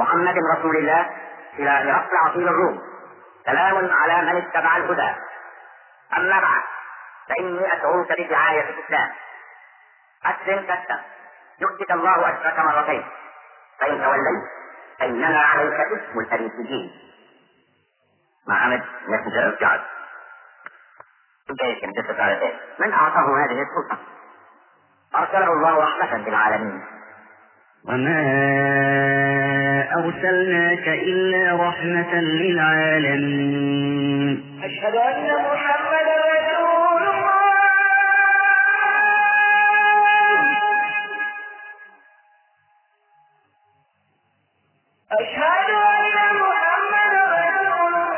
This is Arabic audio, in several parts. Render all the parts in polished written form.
محمد رسول الله إلى هرقل عظيم الروم. سلام على من اتبع الهدى. أما بعد، فإني أدعوك بدعاية الإسلام. أسلم تسلم يؤتك الله أجرك مرتين، فإن توليت فإنما عليك اسم الأريسيين. محمد messenger of God. من أعطاه هذه السلطة؟ أرسله الله رحمة للعالمين. وما أرسلناك إلا رحمة للعالمين. أشهد أن محمدا رسول الله. أشهد أن محمدا رسول الله.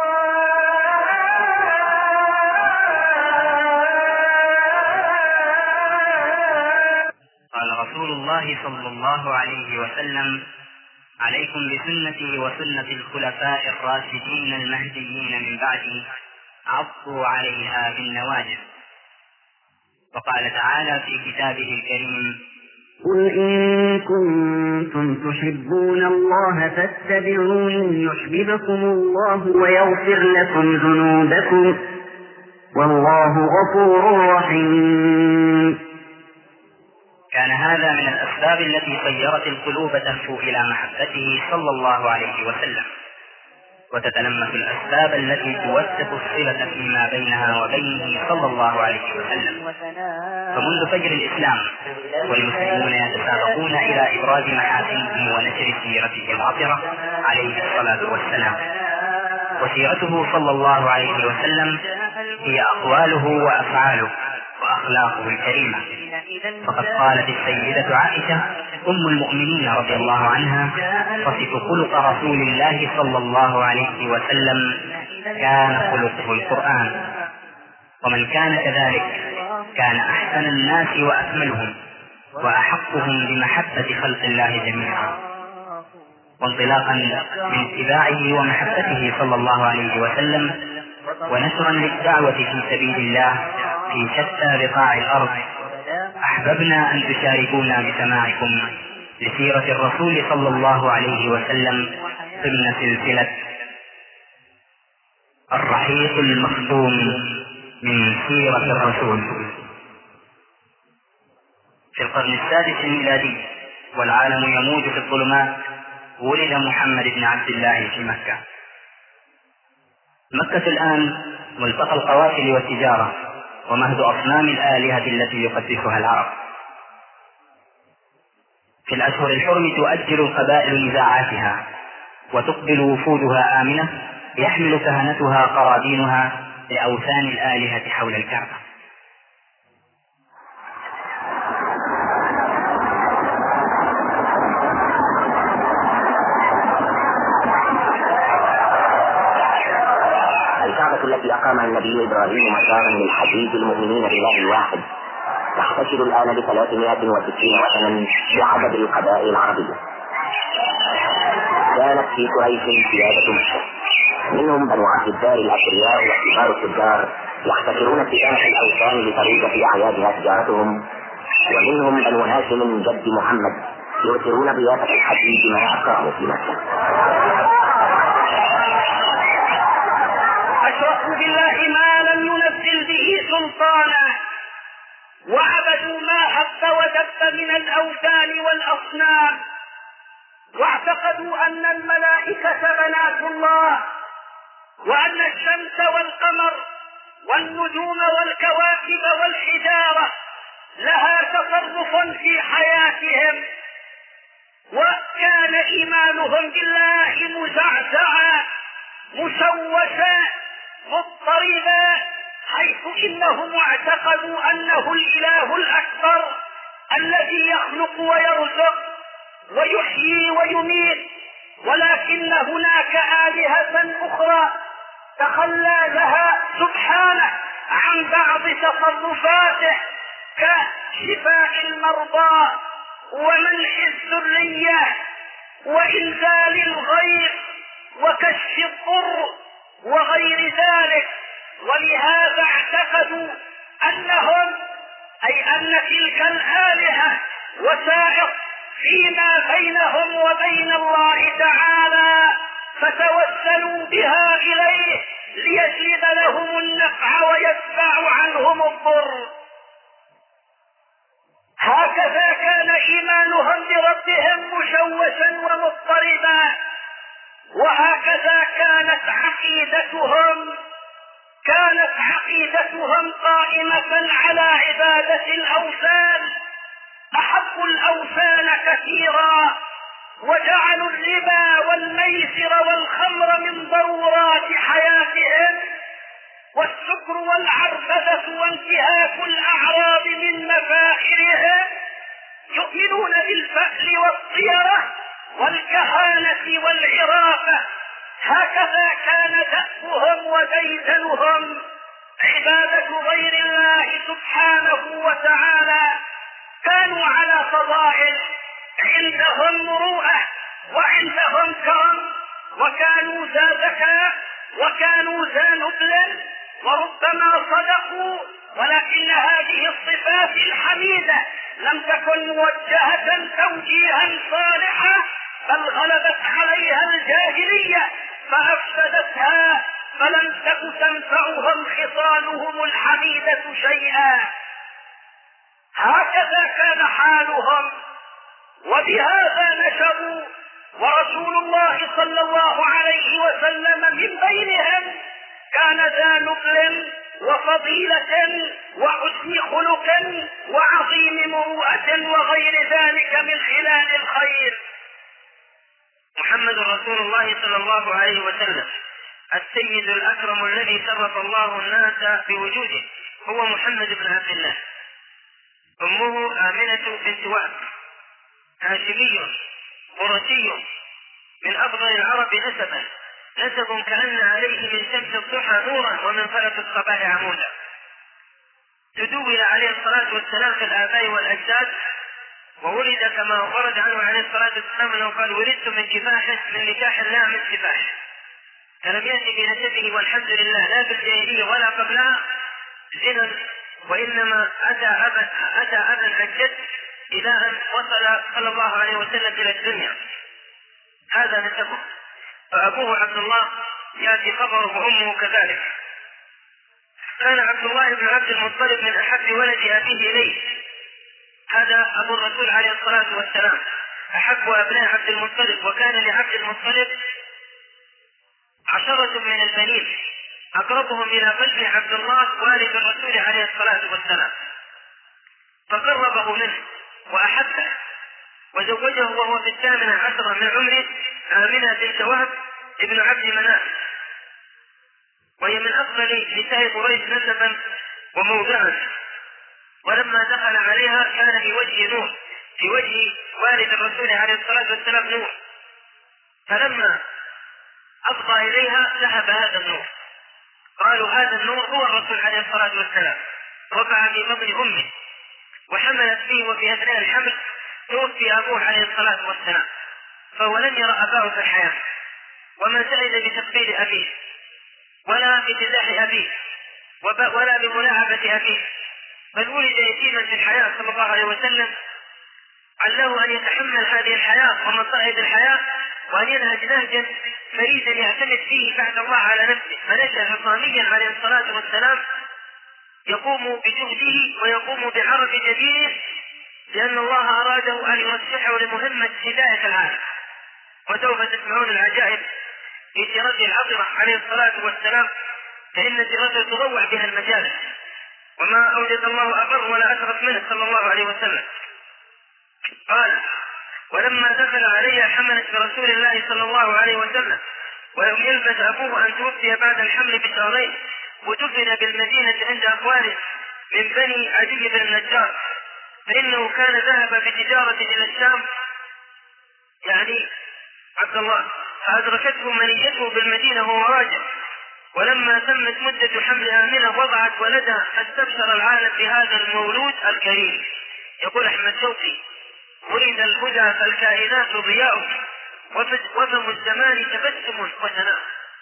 قال رسول الله صلى الله عليه وسلم: عليكم بسنتي وسنة الخلفاء الراشدين المهديين من بعدي، عضوا عليها بالنواجذ. وقال تعالى في كتابه الكريم: قل إن كنتم تحبون الله فاتبعوني يحببكم الله ويغفر لكم ذنوبكم والله غفور رحيم. كان هذا من الأسباب التي صيرت القلوب تهفو إلى محبته صلى الله عليه وسلم، وتتلمس الأسباب التي توثق الصلة فيما بينها وبينه صلى الله عليه وسلم. فمنذ فجر الإسلام والمسلمون يتسابقون إلى إبراز محاسنه ونشر سيرته العطرة عليه الصلاة والسلام. وسيرته صلى الله عليه وسلم هي أقواله وأفعاله وأخلاقه الكريمة. فقد قالت السيدة عائشة أم المؤمنين رضي الله عنها: تصف خلق رسول الله صلى الله عليه وسلم كان خلقه القرآن. ومن كان كذلك كان أحسن الناس وأكملهم وأحقهم بمحبة خلق الله جميعا. وانطلاقا من اتباعه ومحبته صلى الله عليه وسلم ونشرا للدعوة في سبيل الله في شتى بقاع الأرض، أحببنا أن تشاركونا بسماعكم لسيرة الرسول صلى الله عليه وسلم ضمن سلسلة الرحيق المختوم من سيرة الرسول. في القرن السادس الميلادي والعالم يموج في الظلمات، ولد محمد بن عبد الله في مكة. مكة الآن ملتقى القوافل والتجارة ومهد أصنام الآلهة التي يقدسها العرب. في الأشهر الحرم تؤجل القبائل نزاعاتها وتقبل وفودها آمنة يحمل كهنتها قرابينها لأوثان الآلهة حول الكعبة. الكعبة التي أقامها النبي إبراهيم مزارا للحجيج المؤمنين بالله الواحد تحتشد الآن ب360 وثنا بعدد القبائل العربية. كانت في قريش سيادة مكة، منهم بنو عبد الدار الأثرياء وكبار التجار يحتكرون سكانة الأوثان لتروج في أعيادها تجارتهم، ومنهم بنو هاشم جد محمد يؤثرون ضيافة الحجيج ما أقاموا في مكة. أشركوا بالله ما لم ينزل به سلطانا، وعبدوا ما هب ودب من الأوثان والأصنام، واعتقدوا أن الملائكة بنات الله، وأن الشمس والقمر والنجوم والكواكب والحجارة لها تصرف في حياتهم. وكان إيمانهم بالله مزعزعا مشوشا مضطربا، حيث إنهم اعتقدوا أنه الإله الأكبر الذي يخلق ويرزق ويحيي ويميت، ولكن هناك آلهة أخرى تخلى لها سبحانه عن بعض تصرفاته كشفاء المرضى ومنح الذرية وإنزال الغيث وكشف الضر وغير ذلك. ولهذا اعتقدوا أنهم أي أن تلك الآلهة وسائر فيما بينهم وبين الله تعالى، فتوسلوا بها إليه ليجلب لهم النفع ويدفع عنهم الضر. هكذا كان إيمانهم بربهم مشوشا ومضطربا، وهكذا كانت عقيدتهم قائمة على عبادة الأوثان. أحبوا الأوثان كثيرا، وجعلوا الربا والميسر والخمر من ضرورات حياتهم، والسكر والعربدة وانتهاك الأعراض من مفاخرهم. يؤمنون بالفأل والطيرة والكهانة والعرافة. هكذا كان دأبهم وديدنهم، عبادة غير الله سبحانه وتعالى. كانوا على فضائل، عندهم مروءة وعندهم كرم، وكانوا ذا ذكاء وكانوا ذا نبل، وربما صدقوا، ولكن هذه الصفات الحميدة لم تكن موجهة توجيها صالحا، بل غلبت عليها الجاهلية فأفسدتها، فلم تك تنفعهم خصالهم الحميدة شيئا. هكذا كان حالهم، وبهذا نشأوا، ورسول الله صلى الله عليه وسلم من بينهم كان ذا نبل وفضيلة وحسن خلق وعظيم مروءة وغير ذلك من خلال الخير. محمد رسول الله صلى الله عليه وسلم السيد الأكرم الذي شرف الله الناس بوجوده، هو محمد بن عبد الله. أمه آمنة بنت وهب، هاشمي قرشي من أفضل العرب نسبا، نسب كأن عليه من شمس الضحى نورا ومن فلك الصباح عمودا. تدول عليه الصلاة والسلام في الآباء والأجداد، وولد كما ورد عنه عليه الصلاة والسلام أنه قال: ولدت من نكاح لا من سفاح. فلم يأتي بنسبه والحمد لله لا بالجاهلية ولا قبلها زنا، وإنما أتى أبا الجد إلى أن وصل صلى الله عليه وسلم إلى الدنيا. هذا نسبه. فأبوه عبد الله يأتي خبره، وأمه كذلك. كان عبد الله بن عبد المطلب من أحب ولد أبيه إليه. هذا أبو الرسول عليه الصلاة والسلام، أحب أبناء عبد المطلب. وكان لعبد المطلب 10 من البنين، أقربهم إلى قلب عبد الله والد الرسول عليه الصلاة والسلام، فقربه منه وأحبه، وزوجه وهو في 18 من عمره آمنة بنت وهب ابن عبد مناف، وهي من أفضل نساء قريش نسبا وموضعا. ولما دخل عليها كان في وجه نور، في وجه والد الرسول عليه الصلاة والسلام نور، فلما أفضى إليها ذهب هذا النور. قالوا هذا النور هو الرسول عليه الصلاة والسلام. وقع في بطن أمه وحملت فيه، وفي أثناء الحمل توفي أبوه عليه الصلاة والسلام، فهو لم يرى أباه في الحياة، وما سعد بتقبيل أبيه ولا بجزاح أبيه ولا بملاعبة أبيه، بل ولد يتيما في الحياة صلى الله عليه وسلم. علّه أن يتحمل هذه الحياة ومصائب الحياة، وأن ينهج نهجا فريدا يعتمد فيه بعد الله على نفسه. فنشأ عصاميا عليه الصلاة والسلام يقوم بجهده ويقوم بعرف جبينه، لأن الله أراده أن يرشحه لمهمة هداية العالم. وسوف تسمعون العجائب في سيرته العطرة عليه الصلاة والسلام، فإن سيرته تضوع بها المجالس، وما أوجد الله أبر ولا أشرف منه صلى الله عليه وسلم. قال: ولما دخل عليها حملت برسول الله صلى الله عليه وسلم، ولم يلبث أبوه أن توفي بعد الحمل بشهرين، ودفن بالمدينة عند أخوانه من بني عدي بن النجار، فإنه كان ذهب بتجارة إلى الشام، يعني عبد الله، فأدركته منيته بالمدينة وهو راجع. ولما تمت مدة حمل آمنة وضعت ولدها، فاستبشر العالم بهذا المولود الكريم. يقول أحمد شوقي: ولد الهدى فالكائنات ضياء، وفم الزمان تبسم وسناء.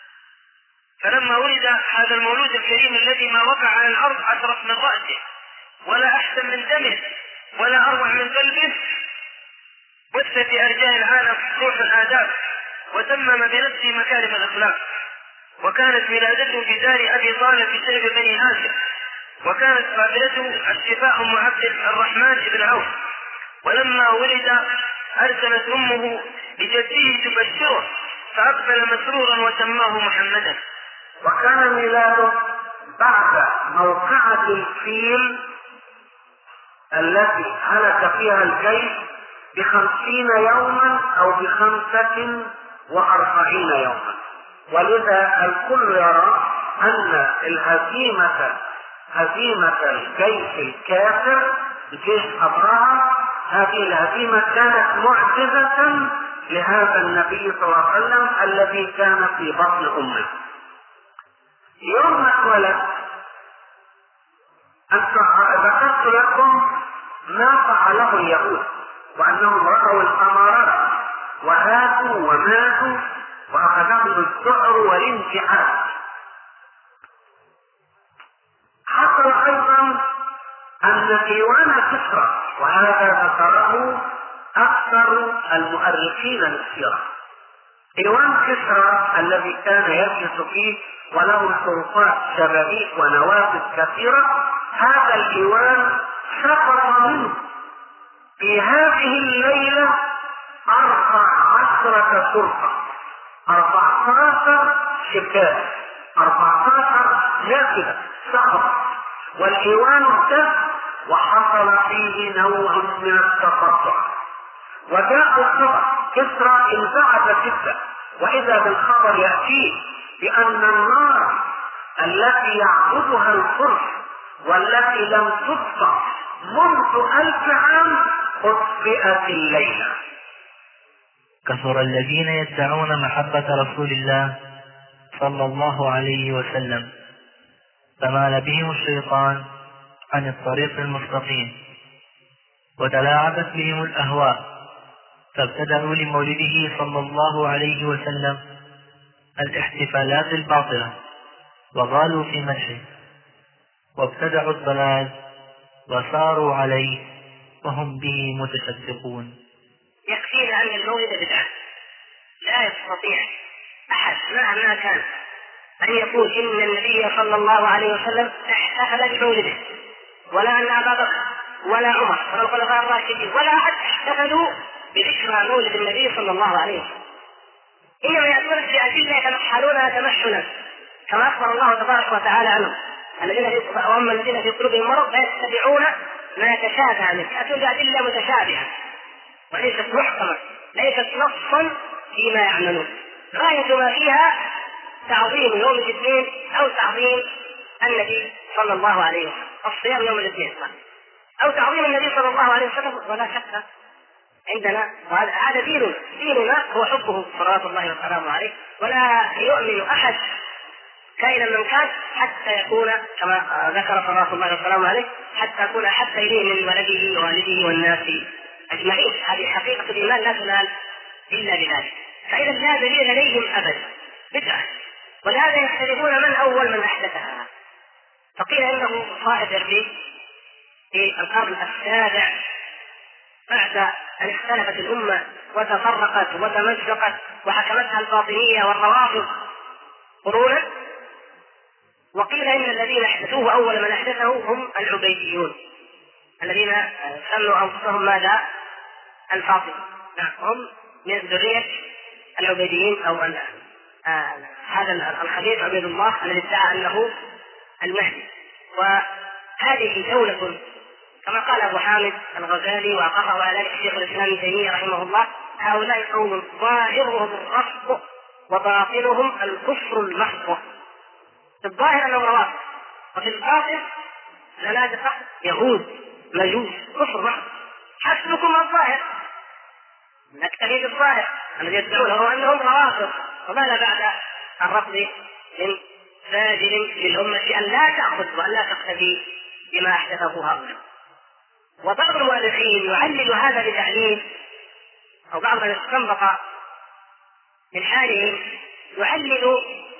فلما ولد هذا المولود الكريم الذي ما وقع على الأرض أشرف من رأسه، ولا أحسن من دمه، ولا أروع من قلبه، بث في أرجاء العالم روح الآداب، وتمم بنفسه مكارم الأخلاق. وكانت ولادته في دار أبي طالب في سلب بني هاشم، وكانت قابلته الشفاء أم عبد الرحمن بن عوف. ولما ولد أرسلت أمه لجده تبشره، فأقبل مسرورا وسماه محمدا. وكان ميلاده بعد موقعة الفيل التي هلك فيها الجيش ب50 يوما أو ب45 يوما، ولذا الكل يرى أن هزيمة الجيش الكافر جيش أبرهة، هذه الهزيمة كانت معجزة لهذا النبي صلى الله عليه وسلم الذي كان في بطن أمه. يوم اتولد ذكرت لكم ما فعله اليهود، وأنهم رأوا الأمارات وهاتوا وماتوا وأخذهم الذعر والانتحار. حصل أيضا أن ديوان كسرى، وهذا ذكره أكثر المؤرخين للسيرة، ديوان كسرى الذي كان يجلس فيه وله شرطات شبابيك ونوافذ كثيرة، هذا الديوان سقط منه في هذه الليلة 14 شرطة، 14 شكاية، 14 نافذة سقط، والديوان ارتد وحصل فيه نوع من التقطع. وجاء الخبر، كسرى انزعج جدا، وإذا بالخبر يأتيه بأن النار التي يعبدها الفرس والتي لم تطفأ منذ 1000 عام أطفئت الليلة. كثر الذين يدعون محبة رسول الله صلى الله عليه وسلم، فمال بهم الشيطان عن الطريق المستقيم، وتلاعبت بهم الأهواء، فابتدأوا لمولده صلى الله عليه وسلم الاحتفالات الباطلة، وغالوا في مدحه، وابتدعوا الضلال وساروا عليه وهم به متشدقون. يكفينا أن المولد بدعة، لا يستطيع أحد مهما كان أن يقول إن النبي صلى الله عليه وسلم احتفل بمولده، ولا أن أبا بكر ولا عمر ولا الخلفاء الراشدين ولا أحد احتفلوا بذكرى مولد النبي صلى الله عليه وسلم. إنما يأتون بأدلة يتمحلونها تمحلا، كما أخبر الله تبارك وتعالى عنهم وأما الذين في قلوبهم مرض لا يتبعون ما يتشابه منه، يأتون بأدلة متشابهة وليست محكمة، ليست نصا فيما يعملون، غاية ما فيها تعظيم يوم الاثنين أو تعظيم النبي صلى الله عليه وسلم، الصيام يوم الاثنين أو تعظيم النبي صلى الله عليه وسلم. ولا شك عندنا وهذا ديننا هو حبه صلوات الله وسلامه عليه، ولا يؤمن أحد كائنا من كان حتى يكون كما ذكر صلوات الله وسلامه عليه، حتى يكون أحب إليه من ولده ووالده والناس أجمعين. هذه حقيقة الإيمان لا تنال إلا بذلك. فإذا لا دليل عليهم أبدا، بدعة، ولهذا يختلفون من أول من أحدثها. فقيل إنه صاحب الربيع في القرن السابع بعد أن اختلفت الأمة وتفرقت وتمزقت وحكمتها الباطنية والروافض قرونا. وقيل إن الذين أحدثوه أول من أحدثه هم العبيديون الذين سموا أنفسهم ماذا؟ الفاطمة. هم من ذرية العبيديين أو هذا الخليل عبيد الله الذي ادعى أنه المهدي. وهذه دولة كما قال أبو حامد الغزالي وأقره على ذلك الشيخ الإسلام ابن تيمية رحمه الله، هؤلاء قوم ظاهرهم الرفض وباطنهم الكفر المحض. في الظاهر أنهم روافض، وفي الباطن زنادقة يهود مجوس كفر محض. حسبكم الظاهر، نكتفي بالظاهر الذي يدعونه أنهم روافض، وماذا بعد الرفض من ساجل للأمة أن لا تأخذ وأن لا تقتدي بما أحدثه هؤلاء. وبعض المؤرخين يعلل هذا بتعليل، أو بعض من استنبط من حالهم يعلل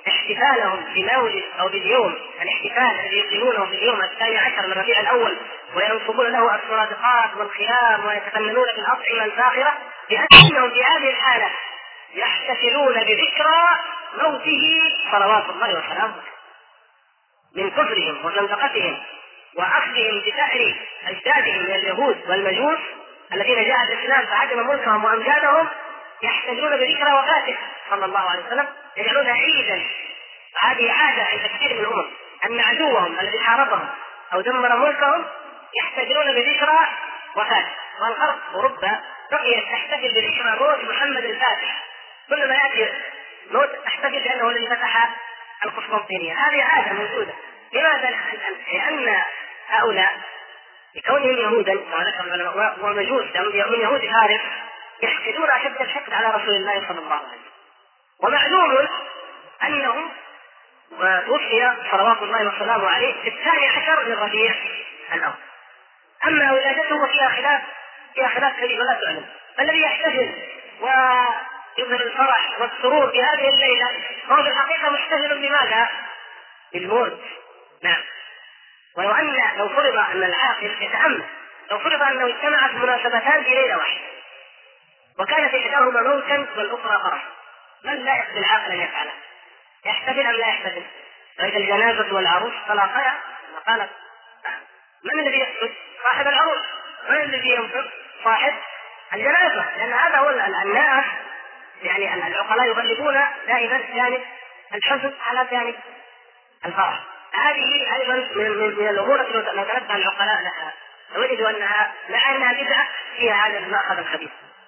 احتفالهم بمولد أو باليوم الاحتفال الذي يقيمونه في اليوم 12 من ربيع الأول وينصبون له السرادقات والخيام ويتفننون بالأطعمة الفاخرة، بأنهم في هذه الحالة يحتفلون بذكرى موته صلوات الله وسلامه من كفرهم وزندقتهم وأخذهم بثأر أجدادهم من اليهود والمجوس الذين جاء الإسلام فعدم ملكهم وأمجادهم، يحتفلون بذكرى وفاته صلى الله عليه وسلم، يجعلون عيدا. هذه عادة عند كثير من الأمم أن عدوهم الذي حاربهم أو دمر ملكهم يحتفلون بذكرى وفاته. والغرب أوروبا بقيت تحتفل بذكرى موت محمد الفاتح، كل ما يأتي موت تحتفل بأنه الذي فتح القسطنطينية. هذه عادة موجودة. لماذا؟ لأن هؤلاء بكونهم يهودا ومجوس من يهود فارس يحقدون أشد الحقد على رسول الله صلى الله عليه وسلم، ومعلوم أنه توفي صلوات الله وسلامه عليه في 12 من ربيع الأول. أما ولادته فيها خلاف كبير ولا تعلم. فالذي يحتفل ويظهر الفرح والسرور في هذه الليلة هو في الحقيقة محتفل بماذا؟ بالموت. نعم. ولو أن لو فرض أن العاقل يتأمل، لو فرض أنه اجتمعت مناسبتان في ليلة واحدة وكانت إحداهما موتا والأخرى فرحا، من لا يقبل العاقل أن يفعله؟ يحتفل أم لا يحتفل؟ فإذا الجنازة والعروس تلاقيا قالت من الذي يحدث؟ صاحب العروس. من الذي ينفق؟ صاحب الجنازة. لأن هذا هو الناس، يعني العقلاء يغلبون دائما جانب الحزن على جانب الفرح. هذه أيضا من الأمور التي نتنبه العقلاء لها، نجد أنها مع أنها بدعة فيها هذا المأخذ الخبيث.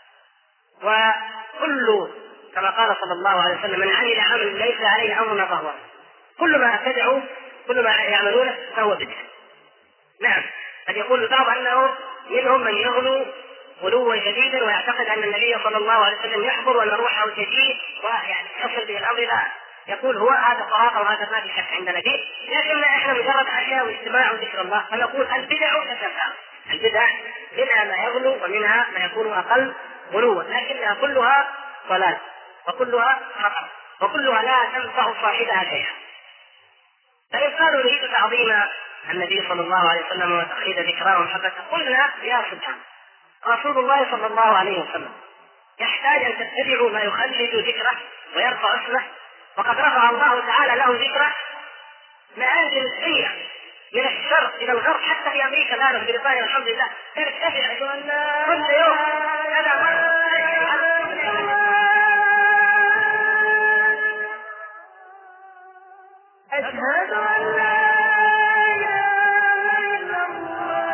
وكل كما قال صلى الله عليه وسلم من عمل عمل ليس عليه أمرنا فهو، كل ما ابتدعوا كل ما يعملونه فهو بدعة. نعم. قد يقول البعض أنه منهم من يغلو غلوا شديدا ويعتقد أن النبي صلى الله عليه وسلم يحضر وأن روحه تجيء ويعني يصل به الأمر. لا، يقول هو هذا طلاقة وهذا ما في شك عندنا فيه، لكن احنا مجرد عشاء واجتماع وذكر الله. فنقول البدع تتفاوت، البدع منها ما يغلو ومنها ما يكون أقل غلوا، لكنها كلها ضلال وكلها خطأ وكلها لا تنفع صاحبها شيئا. فإن قالوا نريد تعظيم النبي صلى الله عليه وسلم وتخليد ذكراه ومحبته، قلنا يا سبحان رسول الله صلى الله عليه وسلم يحتاج أن تتبعوا ما يخلد ذكره ويرفع اسمه، وقد رفع الله تعالى له ذكره مآزل الدنيا من الشرق إلى الغرب، حتى في أمريكا الآن وفي بريطانيا الحمد لله ترتفع كل يوم أشهد أن لا إله إلا الله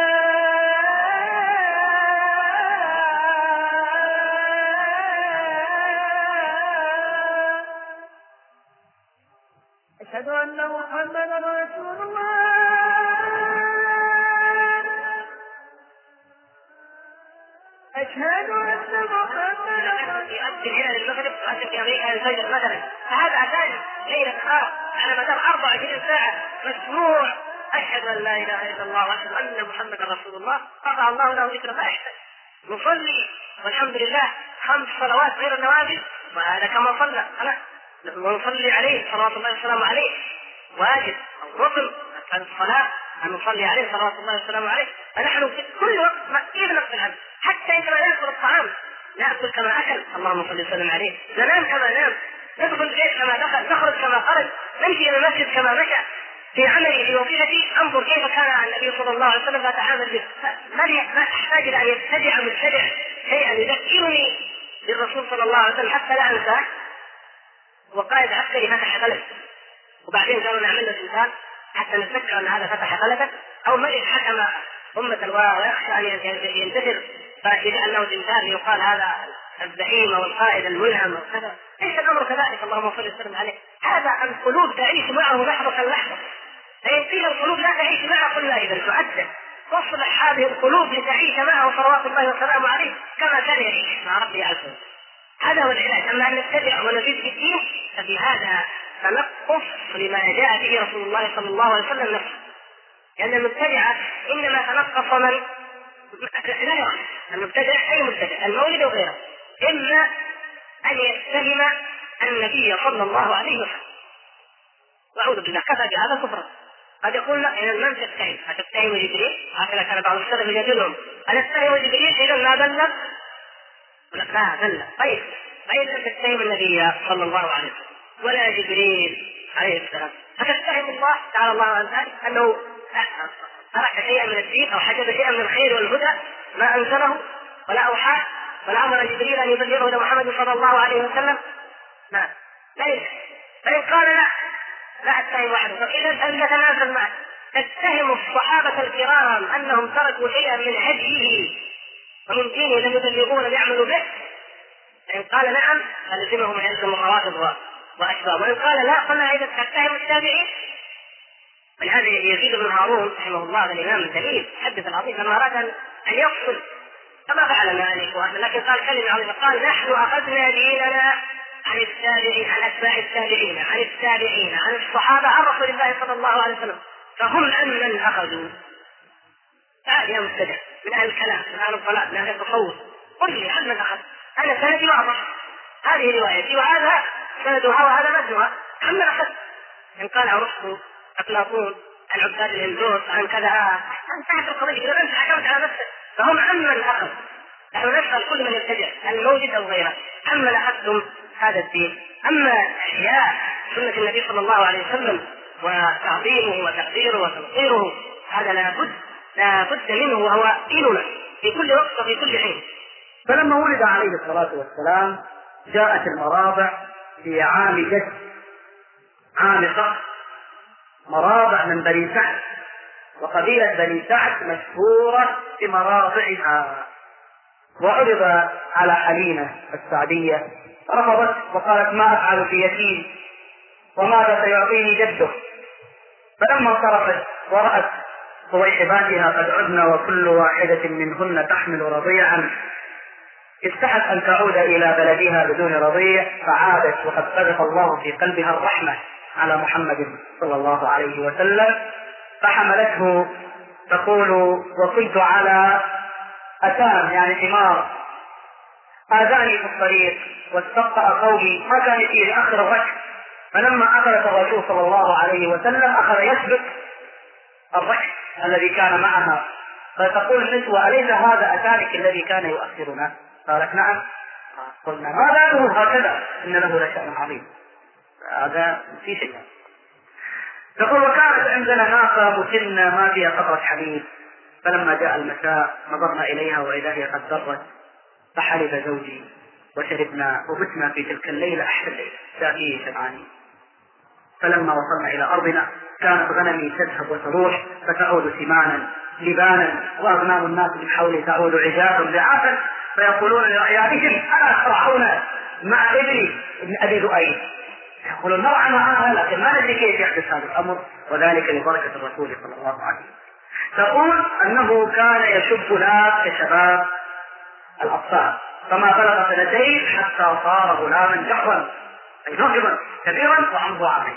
أشهد أن محمدا رسول الله أشهد أن محمدا يؤذن هنا للمغرب ويؤذن في أمريكا للفجر مثلا، فهذا أذان ليلة نهار على مدار 24 ساعة مسموع. أشهد أن لا إله إلا الله وأشهد أن محمدا رسول الله، رفع الله له ذكره فأحسن. نصلي والحمد لله 5 صلوات غير النوافل، وهذا كما صلى ونصلي عليه صلوات الله وسلامه عليه، واجب أو ركن كان الصلاة أن نصلي عليه صلوات الله وسلامه عليه. فنحن في كل وقت كيف نقبل العبد، حتى عندما نأكل الطعام نأكل كما أكل اللهم صل وسلم عليه، ننام كما نام، ندخل البيت كما دخل، نخرج كما خرج، نمشي إلى المسجد كما مشى، في عملي في وظيفتي انظر كيف كان النبي صلى الله عليه وسلم يتعامل به. ما احتاج الى ان يبتدع مبتدع شيئا يذكرني بالرسول صلى الله عليه وسلم حتى لا انساه. وقائد عسكري فتح بلد وبعدين قالوا نعمل له تمثال حتى نتذكر ان هذا فتح بلدا، او ملك حكم امه ويخشى ان ينتشر فيجعل له تمثال يقال هذا الزعيم او القائد الملهم او كذا. ليس الامر كذلك اللهم صل وسلم عليه. هذا القلوب تعيش معه لحظه لحظه، فإن قيل القلوب لا تعيش معه قلنا إذا تؤدب تصلح هذه القلوب لتعيش معه صلوات الله وسلامه عليه كما كان يعيش مع ربه عز وجل. هذا هو العلاج. أما أن نتبع ونزيد في الدين ففي هذا تنقص لما جاء به رسول الله صلى الله عليه وسلم نفسه، لأن المبتدع إنما تنقص من لا يعرف. المبتدع أي مبتدع المولد وغيره إما أن يتهم النبي صلى الله عليه وسلم أعوذ بالله كفى بهذا كفرا. قد يقول لا إذا لم تتهم، أتتهم جبريل؟ هكذا كان بعض السلف يجادلهم، أتتهم جبريل إذا ما بلغ؟ لا بلغ. طيب فإن لم تتهم النبي صلى الله عليه وسلم ولا جبريل عليه السلام، فتتهم الله تعالى الله عن ذلك أنه ترك شيئا من الدين أو حجب شيئا من الخير والهدى ما أنزله ولا أوحاه ولا أمر جبريل أن يبلغه إلى محمد صلى الله عليه وسلم؟ لا يمكن. فإن قال لا أتهم واحد، فإذا أن نتنازل معه. تتهم الصحابة الكرام أنهم تركوا شيئا من هديه ومن دينه لم يبلغوه ولم يعملوا به. فإن قال نعم فلزمهم من يلزم الرواتب وأشباه، وإن قال لا قلنا إذا تتهم التابعين. ولهذا يزيد بن هارون رحمه الله الإمام الدليل حدث العظيم لما أراد أن يفصل كما فعل مالك، لكن قال كلمة عظيمة، قال نحن أخذنا ديننا عن التابعين، عن أتباع التابعين، عن التابعين، عن الصحابة، عن رسول الله صلى الله عليه وسلم، فهم من أخذوا. تعال يا مبتدع من أهل الكلام، من أهل الضلال، من أهل التصوف، قل لي عن من أخذ؟ أنا سندي وأضح، هذه روايتي وهذا سندها وهذا متنها، عن من أخذ؟ إن قال أرسطو، أفلاطون، عن عباد الهندوس، عن كذا، انتهت القضية. إذا أنت حكمت على نفسك فهم عن من أخذ. نحن نسأل كل من يبتدع الموجود أو غيره عن من أخذتم هذا الدين. أما إحياء سنة النبي صلى الله عليه وسلم وتعظيمه وتقديره وتوقيره هذا لا بد منه، وهو ديننا في كل وقت وفي كل حين. فلما ولد عليه الصلاة والسلام جاءت المرابع في عام جد، عام صقر، مرابع من بني سعد، وقبيلة بني سعد مشهورة بمراضعها. وعرض على حليمة السعدية، رفضت وقالت ما أفعل في يتيم وماذا سيعطيني جده. فلما انصرفت ورأت صويحباتها قد عدن وكل واحدة منهن تحمل رضيعا، استحت أن تعود إلى بلدها بدون رضيع، فعادت وقد قذف الله في قلبها الرحمة على محمد صلى الله عليه وسلم، فحملته تقول وكنت على أتان يعني حمار آذاني في الطريق واستبطأ قومي، ما كان يأتي آخر الركب، فلما أخذت الرسول صلى الله عليه وسلم أخذ يسبق الركب الذي كان معها، فتقول النسوة أليس هذا أتانك الذي كان يؤخرنا؟ قالت نعم. قلنا ما باله هكذا، إن له لشأن عظيم، هذا في شيء. تقول وكانت عندنا ناقة مسنة ما فيها قطرة حليب، فلما جاء المساء نظرنا إليها وإذا هي قد ضرت، فحلب زوجي وشربنا وبتنا في تلك الليلة أحسن ليلة شاكيه شبعانين. فلما وصلنا إلى أرضنا كانت غنمي تذهب وتروح فتعود سمانا لبانا، وأغنام الناس من حولي تعود عجافا ضعافا، فيقولون لرعيانهم ألا ترعون مع ابني ابن أبي ذؤيب، يقولون نرعى معها لكن ما ندري كيف يحدث هذا الأمر، وذلك لبركة الرسول صلى الله عليه وسلم. تقول أنه كان يشبنا كشباب الأطفال، فما بلغ سنتين حتى صار غلاما جحرا أي ناضجا كبيرا وعمره عامين.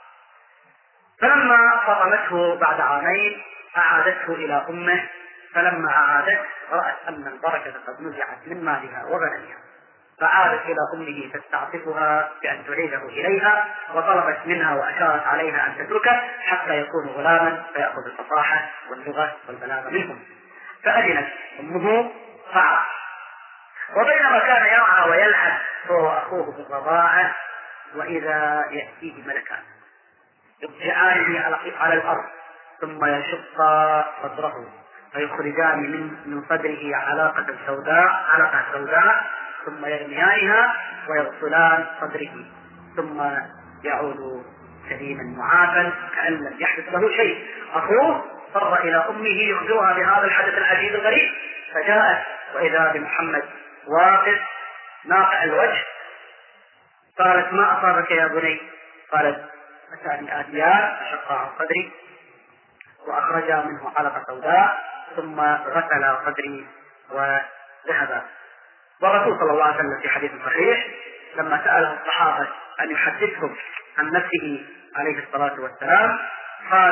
فلما فطمته بعد عامين أعادته إلى أمه، فلما أعادته رأت أن البركة قد نزعت من مالها وبنيها، فعادت إلى أمه تستعطفها بأن تعيده إليها، وطلبت منها وأشارت عليها أن تتركه حتى يكون غلاما فيأخذ الفصاحة واللغة والبلاغة منهم، فأذنت أمه فعل. وبينما كان يرعى ويلعب هو أخوه في الرضاعة، وإذا يأتيه ملكان يضجعانه على الأرض ثم يشق صدره فيخرجان من صدره علقة سوداء ثم يرميانها ويغسلان صدره ثم يعود سليما معافا كأن لم يحدث له شيء. أخوه فر إلى أمه يخبرها بهذا الحدث العجيب الغريب، فجاءت وإذا بمحمد واقف ناقع الوجه. قالت ما أصابك يا بني؟ قالت أتاني آتيان فشقا عن صدري وأخرجا منه علقة سوداء ثم غسل صدري وذهبا. والرسول صلى الله عليه وسلم في حديث صحيح لما سأله الصحابة أن يحدثهم عن نفسه عليه الصلاة والسلام قال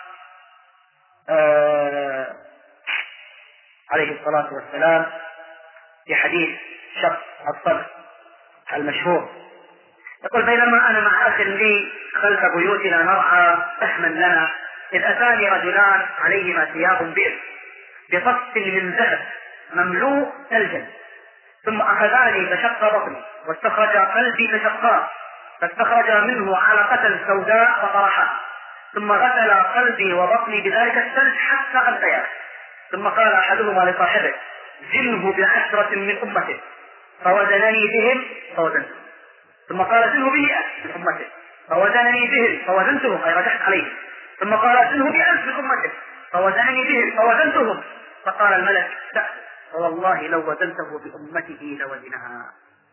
عليه الصلاة والسلام في حديث شق الصدر المشهور يقول بينما أنا مع أخ لي خلف بيوتنا نرعى فحما لنا إذ أتاني رجلان عليهما ثياب بئر بطست من ذهب مملوء ثلجا، ثم أخذاني فشق بطني واستخرج قلبي فشقاه، فاستخرج منه علقة سوداء فطرحها، ثم غسل قلبي وبطني بذلك الثلج حتى غسياه، ثم قال أحدهما لصاحبه زنه ب10 من أمته، فوزنني بهم فوزنته، ثم قال زنه ب100 من أمته، فوزنني بهم فوزنتهم أي رجحت عليه، ثم قال زنه ب1000 من أمته، فوزنني بهم فوزنتهم، فقال الملك فوالله لو وزنته بأمته لوزنها.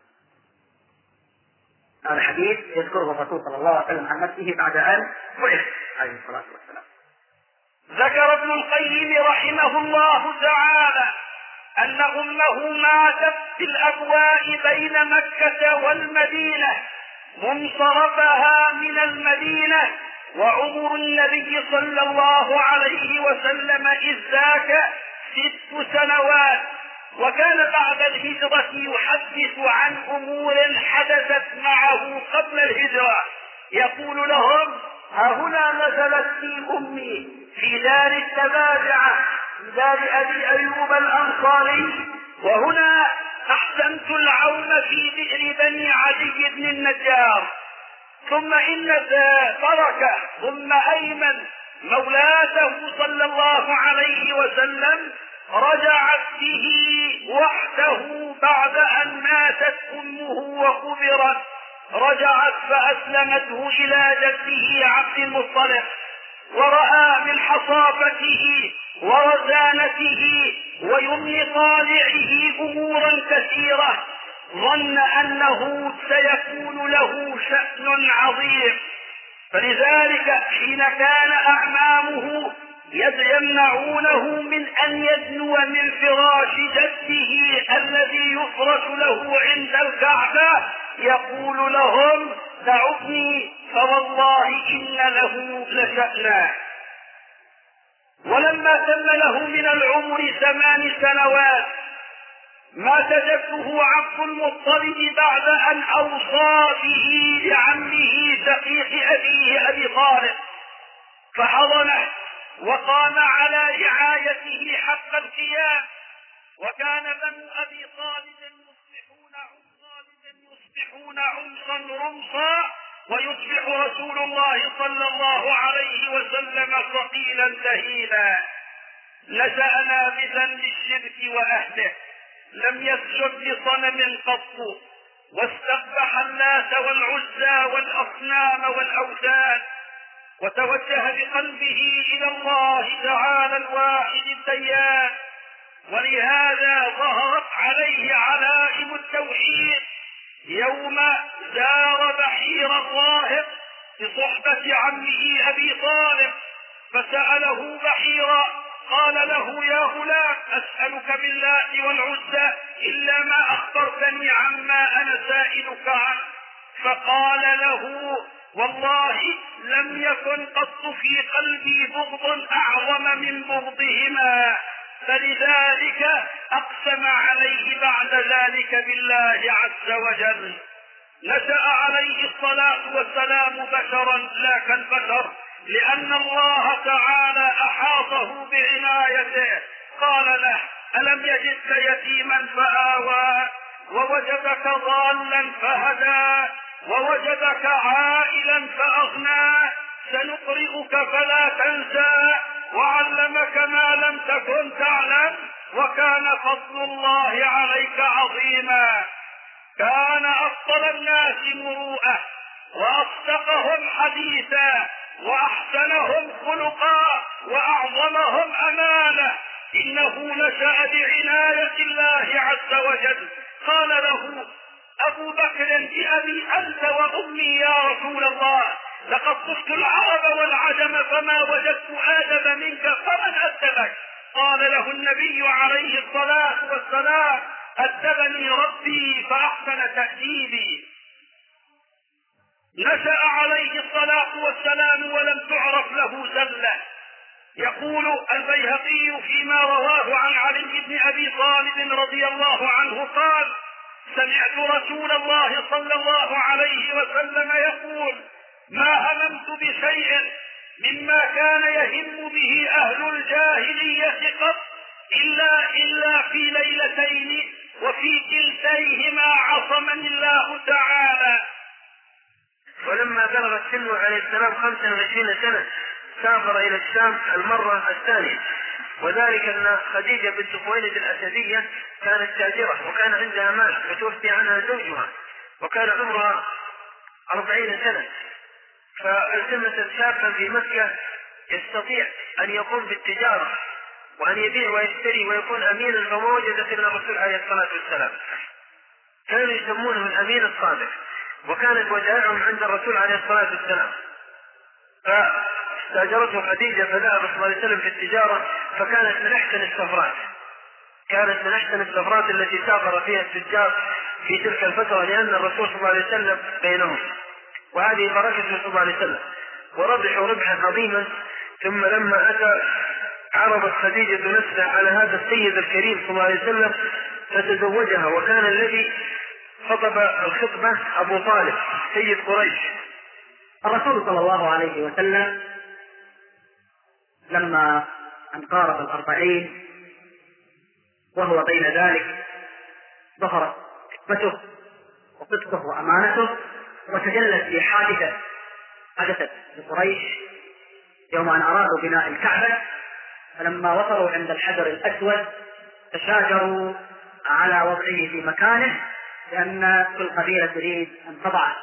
هذا حديث يذكره الرسول صلى الله عليه وسلم عن نفسه بعد أن بعث عليه الصلاة والسلام. ذكر ابن القيم رحمه الله تعالى أن أمه ماتت في الأبواء بين مكة والمدينة منصرفها من المدينة، وعمر النبي صلى الله عليه وسلم إذ ذاك 6 سنوات، وكان بعد الهجرة يحدث عن أمور حدثت معه قبل الهجرة، يقول لهم ها هنا نزلت في أمي في دار التبابعة في دار أبي أيوب الأنصاري، وهنا أحسنت العون في بئر بني عدي بن النجار، ثم إن بركة ثم أيمن مولاته صلى الله عليه وسلم رجعت به وحده بعد أن ماتت أمه وقبرت، رجعت فأسلمته إلى جده عبد المطلب، ورأى من حصافته ورزانته ويمن طالعه أمورا كثيرة، ظن أنه سيكون له شأن عظيم، فلذلك حين كان أعمامه يمنعونه من أن يدنو من فراش جده الذي يفرش له عند الكعبة يقول لهم دعوني فوالله إن له لشأنا. ولما تم له من العمر 8 سنوات مات جده عبد المطلب بعد أن أوصى به لعمه شقيق أبيه أبي طالب، فحضنه وقام على رعايته حق القيام، وكان بنو أبي طالب يصبحون عمصا رمصا، ويصبح رسول الله صلى الله عليه وسلم ثقيلا ثهيلا. نشأ نابذا للشرك وأهله، لم يسجد لصنم قط، واستقبح اللات والعزى والأصنام والأوثان، وتوجه بقلبه إلى الله تعالى الواحد الديان، ولهذا ظهرت عليه علائم التوحيد يوم زار بحير الراهب بصحبة عمه أبي طالب، فسأله بحيرا قال له يا غلام أسألك بالله والعزى إلا ما أخبرتني عما أنا سائلك عنه، فقال له والله لم يكن قط في قلبي بغض أعظم من بغضهما، فلذلك أقسم عليه بعد ذلك بالله عز وجل. نشأ عليه الصلاة والسلام بشرا لا كالبشر، لأن الله تعالى أحاطه بعنايته، قال له ألم يجدك يتيما فآوى ووجدك ضالا فهدى ووجدك عائلا فأغنى، سنقرئك فلا تنسى وعلمك ما لم تكن تعلم وكان فضل الله عليك عظيما. كان أفضل الناس مروءة وأصدقهم حديثا وأحسنهم خلقا وأعظمهم أمانة، إنه نشأ بعناية الله عز وجل. قال له أبو بكر بأبي أنت وأمي يا رسول الله، لقد طفت العرب والعجم فما وجدت آدم منك فمن أدبك؟ قال له النبي عليه الصلاة والسلام أدبني ربي فأحسن تأديبي. نشأ عليه الصلاة والسلام ولم تعرف له زلة. يقول البيهقي فيما رواه عن علي بن أبي طالب رضي الله عنه قال سمعت رسول الله صلى الله عليه وسلم يقول: ما هممت بشيء مما كان يهم به أهل الجاهلية قط إلا في ليلتين، وفي كلتيهما عصمني الله تعالى. ولما بلغ سنه عليه السلام 25 سنة سافر إلى الشام المرة الثانية، وذلك أن خديجة بنت خويلد الأسدية كانت تاجرة وكان عندها مال فتوفي عنها زوجها وكان عمرها 40 سنة، فالتمست شابا في مكة يستطيع أن يقوم بالتجارة وأن يبيع ويشتري ويكون أمينا، فما وجدت إلا الرسول عليه الصلاة والسلام. كانوا يسمونه الأمين الصادق، وكانت ودائعهم عند الرسول عليه الصلاة والسلام. فاستأجرته خديجة فذهب صلى الله عليه وسلم في التجارة، فكانت من أحسن السفرات، كانت من أحسن السفرات التي سافر فيها التجار في تلك الفترة، لأن الرسول صلى الله عليه وسلم بينهم، وهذه بركة صلى الله عليه وسلم، وربحوا ربحا عظيما. ثم لما أتى عرضت خديجة نفسها على هذا السيد الكريم صلى الله عليه وسلم فتزوجها، وكان الذي خطب الخطبة أبو طالب سيد قريش. الرسول صلى الله عليه وسلم لما أن قارب 40 وهو بين ذلك ظهرت حكمته وصدقه وأمانته، وتجلت في حادثة حدثت لقريش يوم أن أرادوا بناء الكعبة، فلما وصلوا عند الحجر الأسود تشاجروا على وضعه في مكانه، لأن كل قبيلة تريد أن تضعه،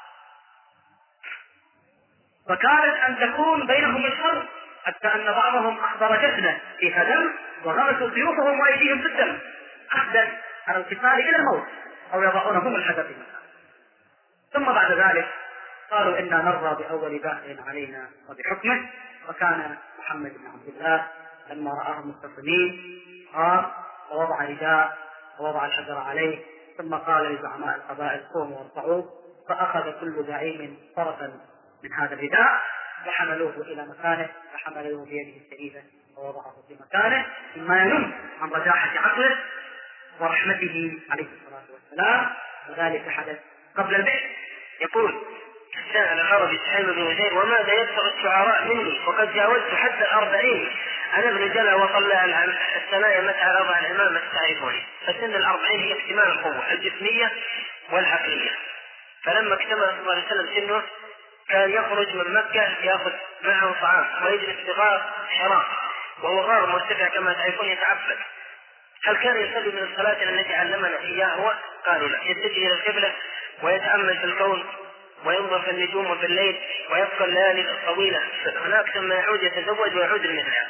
فكانت أن تكون بينهم الحرب، حتى أن بعضهم أحضر جفنة فيها دم وغمسوا سيوفهم وأيديهم في الدم عهدا على القتال إلى الموت أو يضعونهم الحجر في مكانه. ثم بعد ذلك قالوا إنا نرضى بأول باغ علينا وبحكمه، وكان محمد بن عبد الله لما رآهم مختصمين قام ووضع رداء ووضع الحجر عليه، ثم قال لزعماء القبائل قوموا وارفعوه، فأخذ كل زعيم طرفا من هذا الرداء وحملوه إلى مكانه، فحملوه بيده الشريفة ووضعه في مكانه، مما ينم عن رجاحة عقله ورحمته عليه الصلاة والسلام، وذلك حدث قبل البعث. يقول سأل عربي سحيم بن وزير: وماذا يبتغي الشعراء مني وقد جاوزت حتى 40؟ أنا ابن جلا وطلع الثنايا متى أضع الإمام تعرفوني. فسن 40 هي اكتمال القوة الجسمية والعقلية. فلما اكتمل صلى الله عليه وسلم سنه كان يخرج من مكة يأخذ معه طعام ويجلس في غار حراء، وهو غار مرتفع كما تعرفون يتعبد. هل كان يصلي من الصلاة التي علمنا إياه؟ قالوا لا، يتجه إلى القبلة ويتأمل في الكون وينظر في النجوم وفي الليل ويبقى الليالي الطويلة هناك، ثم يعود يتزوج ويعود لمثلها.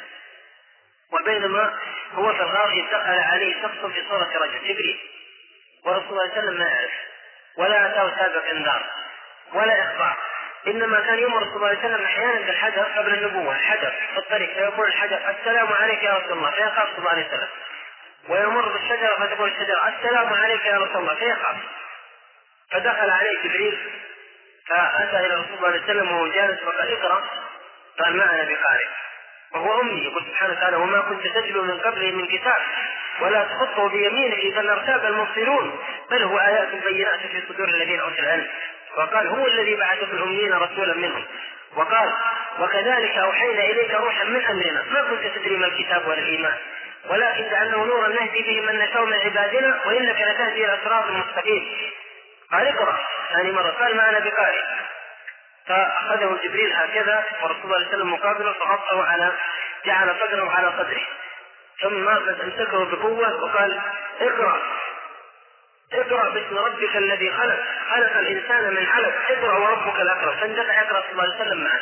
وبينما هو في الغار يتقل عليه شخص في صورة رجل جبريل، ورسول الله صلى الله عليه وسلم ما يعرف ولا أتاه سابق انذار ولا إخبار، إنما كان يمر صلى الله عليه وسلم أحيانا بالحجر قبل النبوة، الحجر في الطريق فيقول الحجر: السلام عليك يا رسول الله، فيخاف صلى الله عليه وسلم. ويمر بالشجرة فتقول الشجرة: السلام عليك يا رسول الله، فيخاف. فدخل عليه جبريل فأتى إلى رسول الله عليه وسلم وهو جالس وقال: اقرأ. قال: ما أنا بقارئ. وهو أمي، يقول سبحانه وتعالى: وما كنت تتلو من قبله من كتاب ولا تخطه بيمينك إذا لارتاب المبطلون، بل هو آيات بينات في صدور الذين أوتوا العلم. وقال: هو الذي بعث في الأميين رسولا منهم. وقال: وكذلك أوحينا إليك روحا من أمرنا ما كنت تدري ما الكتاب ولا الإيمان ولكن جعلناه نورا نهدي به من نشاء من عبادنا وإنك لتهدي إلى صراط مستقيم. قال: اقرأ. ثاني مرة قال: ما أنا بقارئ. فأخذه جبريل هكذا ورسول الله صلى الله عليه وسلم مقابله فغطه جعل صدره على صدره، ثم امسكه بقوة وقال: اقرأ باسم ربك الذي خلق الإنسان من علق، اقرأ وربك الأكرم. فاندفع يقرأ صلى الله عليه وسلم معه،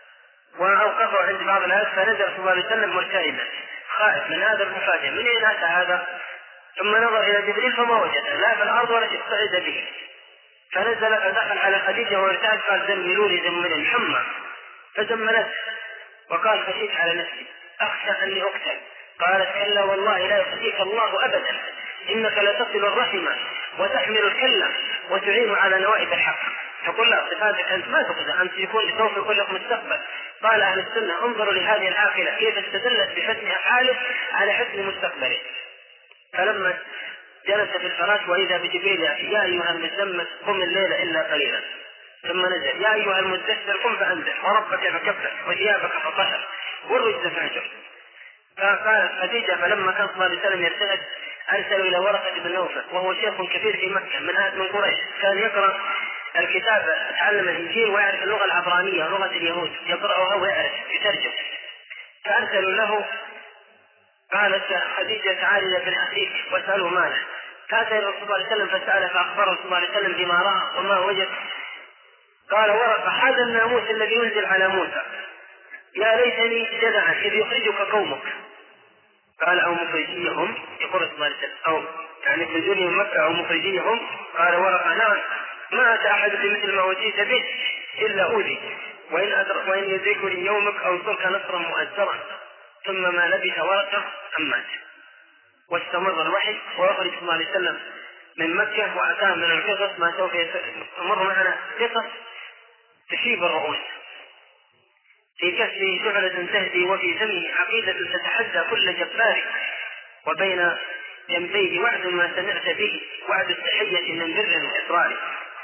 وأوقفه عند بعض الآيات، فنزل صلى الله عليه وسلم مرتعبا خائف من هذا المفاجأة، من أين أتى هذا؟ ثم نظر إلى جبريل فما وجده لا في الأرض ولا صعد به، فنزل فدخل على خديجة وارتعد قال: زملوني زمل الحمى، فزملته وقال: خشيت على نفسي أخشى أني أقتل. قالت: كلا والله لا يخزيك الله أبدا، إنك لتصل الرحم وتحمل الكلة وتعين على نوائب الحق. فقل لا، صفاتك أنت ما تخزى، أنت سوف يكون لك مستقبل. قال أهل السنة: انظروا لهذه العاقلة كيف استدلت بحسن أفعاله على حسن مستقبله. فلما جلس في الفراش وإذا بجبريل يا أيها المزمل قم الليل إلا قليلا، ثم نزل يا أيها المدثر قم فأنذر وربك فكبر وثيابك فطهر والرجز فاهجر. فقالت خديجة فلما كان صلى الله عليه وسلم يرتد أرسلوا إلى ورقة بن نوفل وهو شيخ كبير في مكة من قريش، كان يقرأ الكتاب، تعلم الإنجيل ويعرف اللغة العبرانية لغة اليهود، يقرأها ويعرف يترجم. فأرسلوا له، قالت خديجة تعالي إلى ابن أخيك واسأله ماله. فأتى الرسول صلى الله عليه وسلم فسأله فأخبره صلى الله عليه وسلم بما رأى وما وجد. قال ورقة هذا الناموس الذي ينزل على موسى، يا ليتني جدعا إذ يخرجك قومك. قال أو مخرجيهم، يقول صلى الله عليه وسلم أو يعني يخرجوني من مكة أو مخرجيهم. قال ورقة نعم، ما أتى أحد بمثل ما أوتيت به إلا أوذي، وإن يدركني يومك أو صرك نصرا مؤثرا. ثم ما لبث ورقة أم مات. واستمر الوحي ويخرج صلى الله عليه وسلم من مكة، وأتاه من القصص ما سوف يمر معنا، قصص تشيب الرؤوس، في كسره شعلة تهدي وفي دمه عقيدة تتحدى كل جبار، وبين جنبيه وعد ما سمعت به، وعد التحية من بر وإصرار.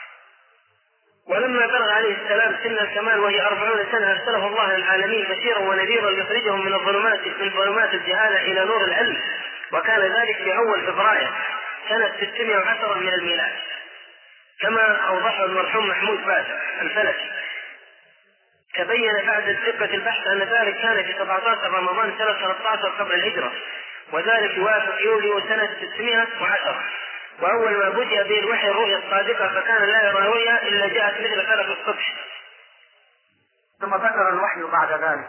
ولما بلغ عليه السلام سن الكمال وهي 40 سنة أرسله الله للعالمين بشيرا ونذيرا ليخرجهم من ظلمات الجهالة إلى نور العلم، وكان ذلك في أول فبراير سنة 610 من الميلاد، كما أوضحه المرحوم محمود باشا الفلكي. تبين بعد دقة البحث أن ذلك كان في 17 رمضان سنة 13 قبل الهجرة، وذلك يوافق يوليو سنة 610. وأول ما بدأ به الوحي الرؤيا الصادقة، فكان لا يرى رؤيا إلا جاءت مثل فلق الصبح. ثم ذكر الوحي بعد ذلك،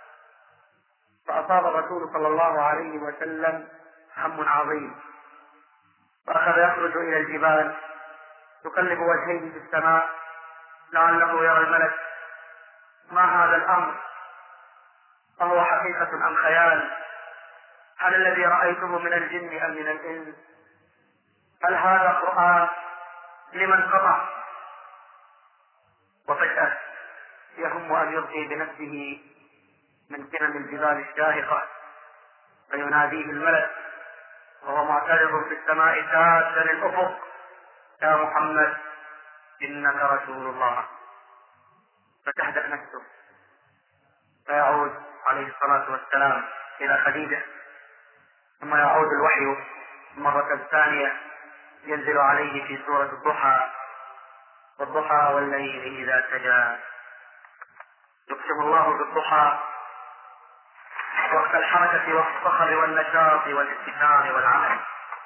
فأصاب الرسول صلى الله عليه وسلم هم عظيم، فأخذ يخرج إلى الجبال يقلب وجهيه في السماء لعله يرى الملك. ما هذا الأمر؟ أهو حقيقة أم خيال؟ هل الذي رأيته من الجن أم من الإنس؟ هل هذا قرآن؟ لمن قطع؟ وفجأة يهم أن يرضي بنفسه من كنن الجبال الشاهقة، فيناديه الملك وهو معترض في السماء سادًا الأفق: يا محمد إنك رسول الله. فتهدأ نفسه، فيعود عليه الصلاة والسلام إلى خديجة، ثم يعود الوحي مرة ثانية ينزل عليه في سورة الضحى: والضحى والليل إذا سجى. يقسم الله بالضحى وقت الحركة والصخب والنشاط والاستثار والعمل،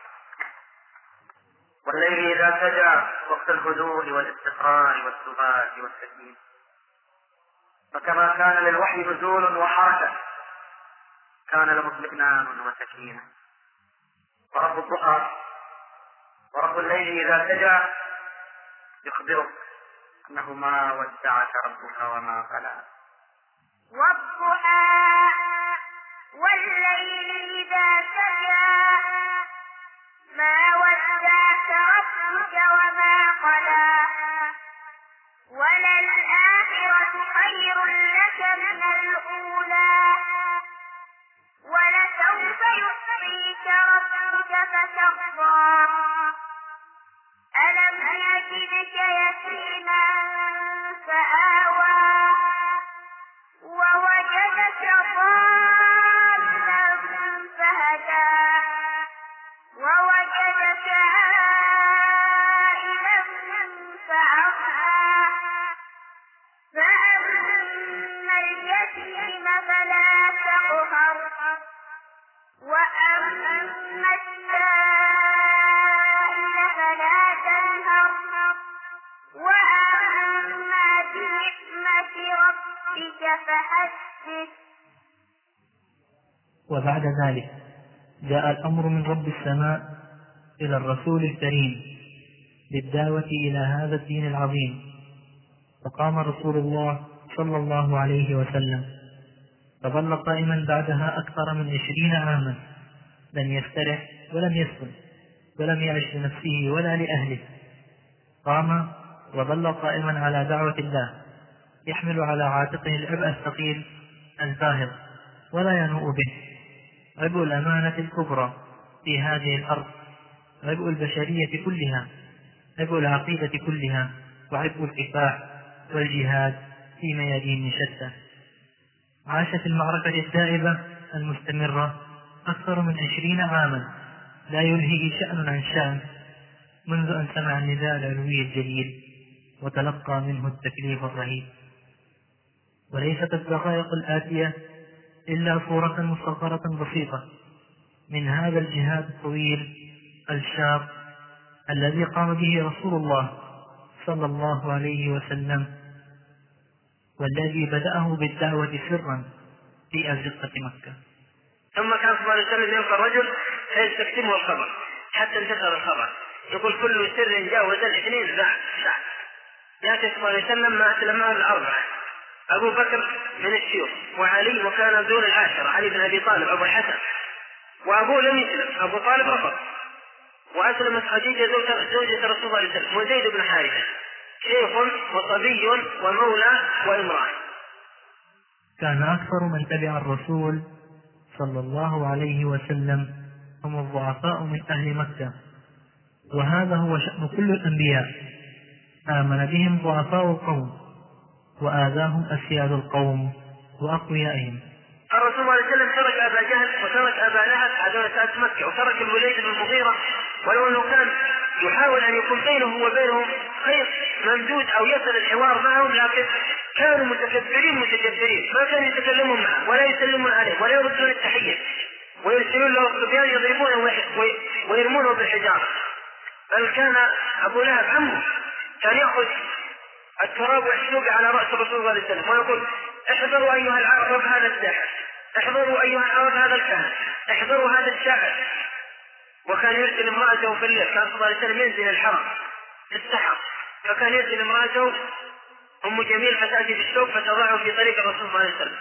والليل إذا سجى وقت الهدوء والاستقرار والثبات والسكينة. فكما كان للوحي نزول وحركة، كان له اطمئنان وسكينة. ورب الضحى ورب الليل إذا سجى يخبرك أنه ما ودعك ربك وما قلى. والضحى والليل إذا سجى ما ودعك ربك وما قلى، وللآخرة خير لك من الأولى، ولسوف يعطيك ربك فترضى. ألم يجدك يتيما فآوى، ووجدك ضالا فهدى، ووجدك عائلا فأغنى. فأما اليتيم فلا تقهر، وأما السائل فلا تنهر، وأما بنعمة ربك فحدث. وبعد ذلك جاء الأمر من رب السماء إلى الرسول الكريم بالدعوة إلى هذا الدين العظيم، فقام رسول الله صلى الله عليه وسلم فظل قائما بعدها أكثر من 20 عاما، لم يسترح ولم يسكن ولم يعش لنفسه ولا لأهله. قام وظل قائما على دعوة الله، يحمل على عاتقه العبء الثقيل الباهظ ولا ينوء به، عبء الأمانة الكبرى في هذه الأرض عبء البشرية كلها، عبء العقيدة كلها، وعبء الكفاح والجهاد في ميادين شتى. عاش في المعركة الدائبة المستمرة أكثر من 20 عاما، لا يلهي شأن عن شأن، منذ أن سمع النداء العلوي الجليل وتلقى منه التكليف الرهيب. وليست الدقائق الآتية إلا صورة مصغرة بسيطة من هذا الجهاد الطويل الشاق الذي قام به رسول الله صلى الله عليه وسلم، والذي بدأه بالدعوة سرا في أزقة مكة. ثم كان صلى الله عليه وسلم يلقى الرجل فيستكتمه الخبر حتى انتشر الخبر، يقول كل سر جاوز 2 ساعة. يأتي صلى الله عليه وسلم ما أسلمها الأربعة: أبو بكر من الشيوخ، وعلي وكان دون 10، علي بن أبي طالب أبو الحسن، وأبوه لم يسلم، أبو طالب رفض، وأسلمت خديجة زوجة رسول الله صلى الله عليه وسلم، وزيد بن حارثة، شيخ وصبي ومولى وامرأة. كان أكثر من تبع الرسول صلى الله عليه وسلم هم الضعفاء من أهل مكة، وهذا هو شأن كل الأنبياء، آمن بهم ضعفاء القوم وآذاهم أسياد القوم وأقويائهم. الرسول صلى الله عليه وسلم ترك أبا جهل وترك أبا لهب هذول سادة مكة، وترك الوليد بن المغيرة، ولو أنه كان يحاول أن يكون بينه وبينهم خير ممدود أو يصل الحوار معهم، لكن كانوا متجبرين ما كانوا يتكلمون معه ولا يسلمون عليه ولا يردون التحية، ويرسلون له الصبيان يضربونه ويرمونه بالحجارة. بل كان أبو لهب عمه كان يأخذ التراب ويحسوب على رأس الرسول صلى الله عليه وسلم ويقول: احذروا أيها العرب هذا الساحر، احذروا أيها العرب هذا الكاهن، احذروا هذا الشاعر. وكان يرسل امرأته في الليل، كان صلى الله عليه وسلم ينزل الحرم في السحر، فكان يرسل امرأته أم جميل فتأتي بالشوك فتضعه في طريق الرسول صلى الله عليه وسلم،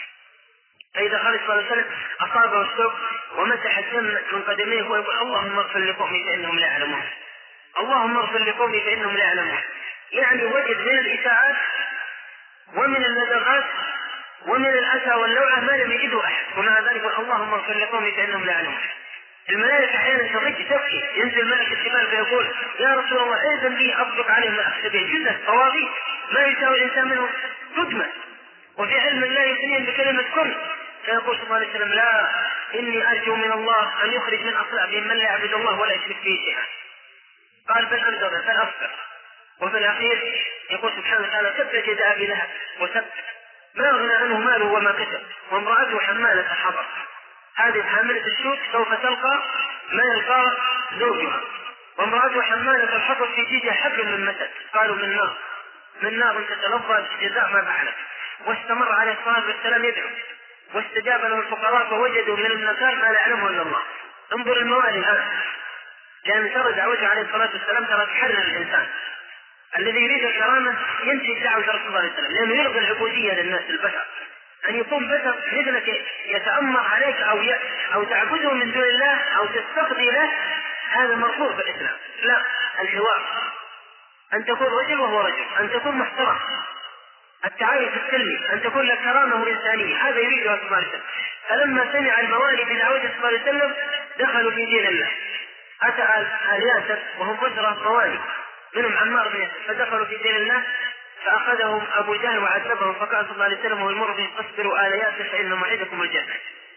فإذا خرج صلى الله عليه وسلم أصابه الشوك ومسح الدم من قدميه ويقول: اللهم اغفر لقومي فإنهم لا يعلمون، اللهم اغفر لقومي فإنهم لا يعلمون. يعني وجد من الإساءات ومن الندغات ومن الأسى واللوعة ما لم يجده أحد، ومع ذلك اللهم اغفر لقومي فإنهم لا يعلمون. الملائكة أحيانا تضج تبكي، ينزل ملك الجبال فيقول: يا رسول الله إذن لي أطلق عليهم ما أخذ به، جزء طواغيت ما يساوي الإنسان منهم تدمى، وفي علم الله يثنين بكلمة كن. فيقول صلى الله عليه وسلم: لا، إني أرجو من الله أن يخرج من أصلابهم من لا يعبد الله ولا يشرك به شيئا. قال: بل أنظر بل أصبر. وفي الأخير يقول سبحانه وتعالى: تبت يد أبي لهب وتب، ما أغنى عنه ماله وما كسب، وامرأته حمالة الحطب. هذه حاملة الشوك سوف تلقى ما يلقى زوجها، وامرأته حمالة الحطب في جيدها حبل من مسد، قالوا من نار تتلظى بجزاء ما فعلت. واستمر عليه الصلاة والسلام يدعو، واستجاب له الفقراء فوجدوا من النكال ما لا يعلمه إلا الله. انظر الموالي الآن، لأن ترى دعوته عليه الصلاة والسلام ترى تحرر الإنسان الذي يريد الكرامة ينتهي دعوة رسول الله صلى الله عليه وسلم، لأنه يلغي العبودية للناس البشر، أن يكون بشر مثلك يتأمر عليك أو تعبده من دون الله أو تستقضي له، هذا مرفوض في الإسلام. لا، الحوار، أن تكون رجل وهو رجل، أن تكون محترم، التعايش السلمي، أن تكون لك كرامة وإنسانية، هذا يريده رسول الله صلى الله عليه وسلم. فلما سمع الموالي بدعوة صلى الله عليه وسلم دخلوا في دين الله. أتى آل ياسر وهم أسرة موالي منهم عمار بن ياسر، فدخلوا في دين الله، فأخذهم أبو جهل وعذبهم، فقال صلى الله عليه وسلم ويمر بهم: اصبروا آل ياسر فإن موعدكم الجنة.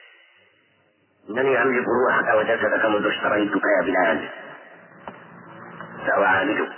إنني أملك روحك وجسدك منذ اشتريتك يا بلال، سأعالجك.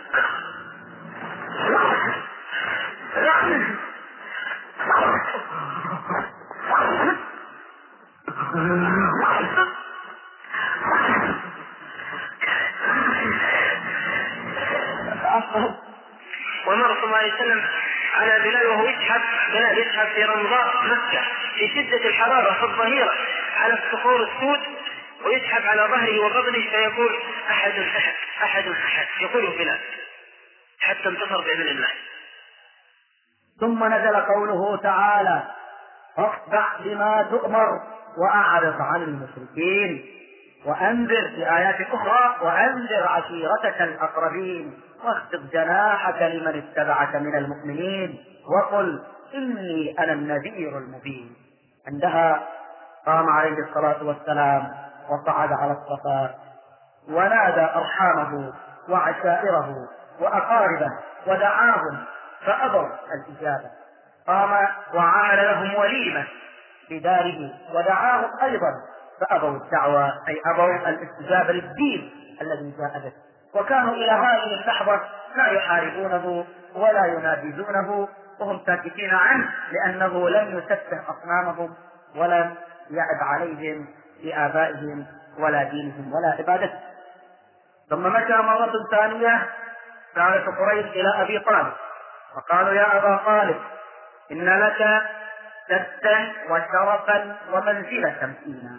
ومر صلى الله عليه وسلم على بلال وهو يسحب في رمضاء مكة في شدة الحرارة في الظهيرة على الصخور السود، ويسحب على ظهره وبطنه فيقول: أحد أحد أحد أحد، يقول بلال حتى انتصر بإذن الله. ثم نزل قوله تعالى: فاصدع بما تؤمر وأعرض عن المشركين وأنذر في آيات أخرى: وأنذر عشيرتك الأقربين واخفض جناحك لمن اتبعك من المؤمنين وقل إني أنا النذير المبين. عندها قام عليه الصلاة والسلام وصعد على الصفا ونادى أرحامه وعشائره وأقاربه ودعاهم فأبوا الإجابة. قام وعمل لهم وليمة في داره ودعاهم أيضا فأبوا الدعوة، أي أبوا الاستجابة للدين الذي جاء به. وكانوا إلى هذه اللحظة لا يحاربونه ولا ينابذونه وهم ساكتين عنه، لأنه لم يسفه أصنامهم ولم يعب عليهم بآبائهم ولا دينهم ولا عبادتهم. ثم مشى مرة ثانية سالت قريش إلى أبي طالب فقالوا: يا أبا طالب، إن لك سدا وشرفا ومنزلة فينا،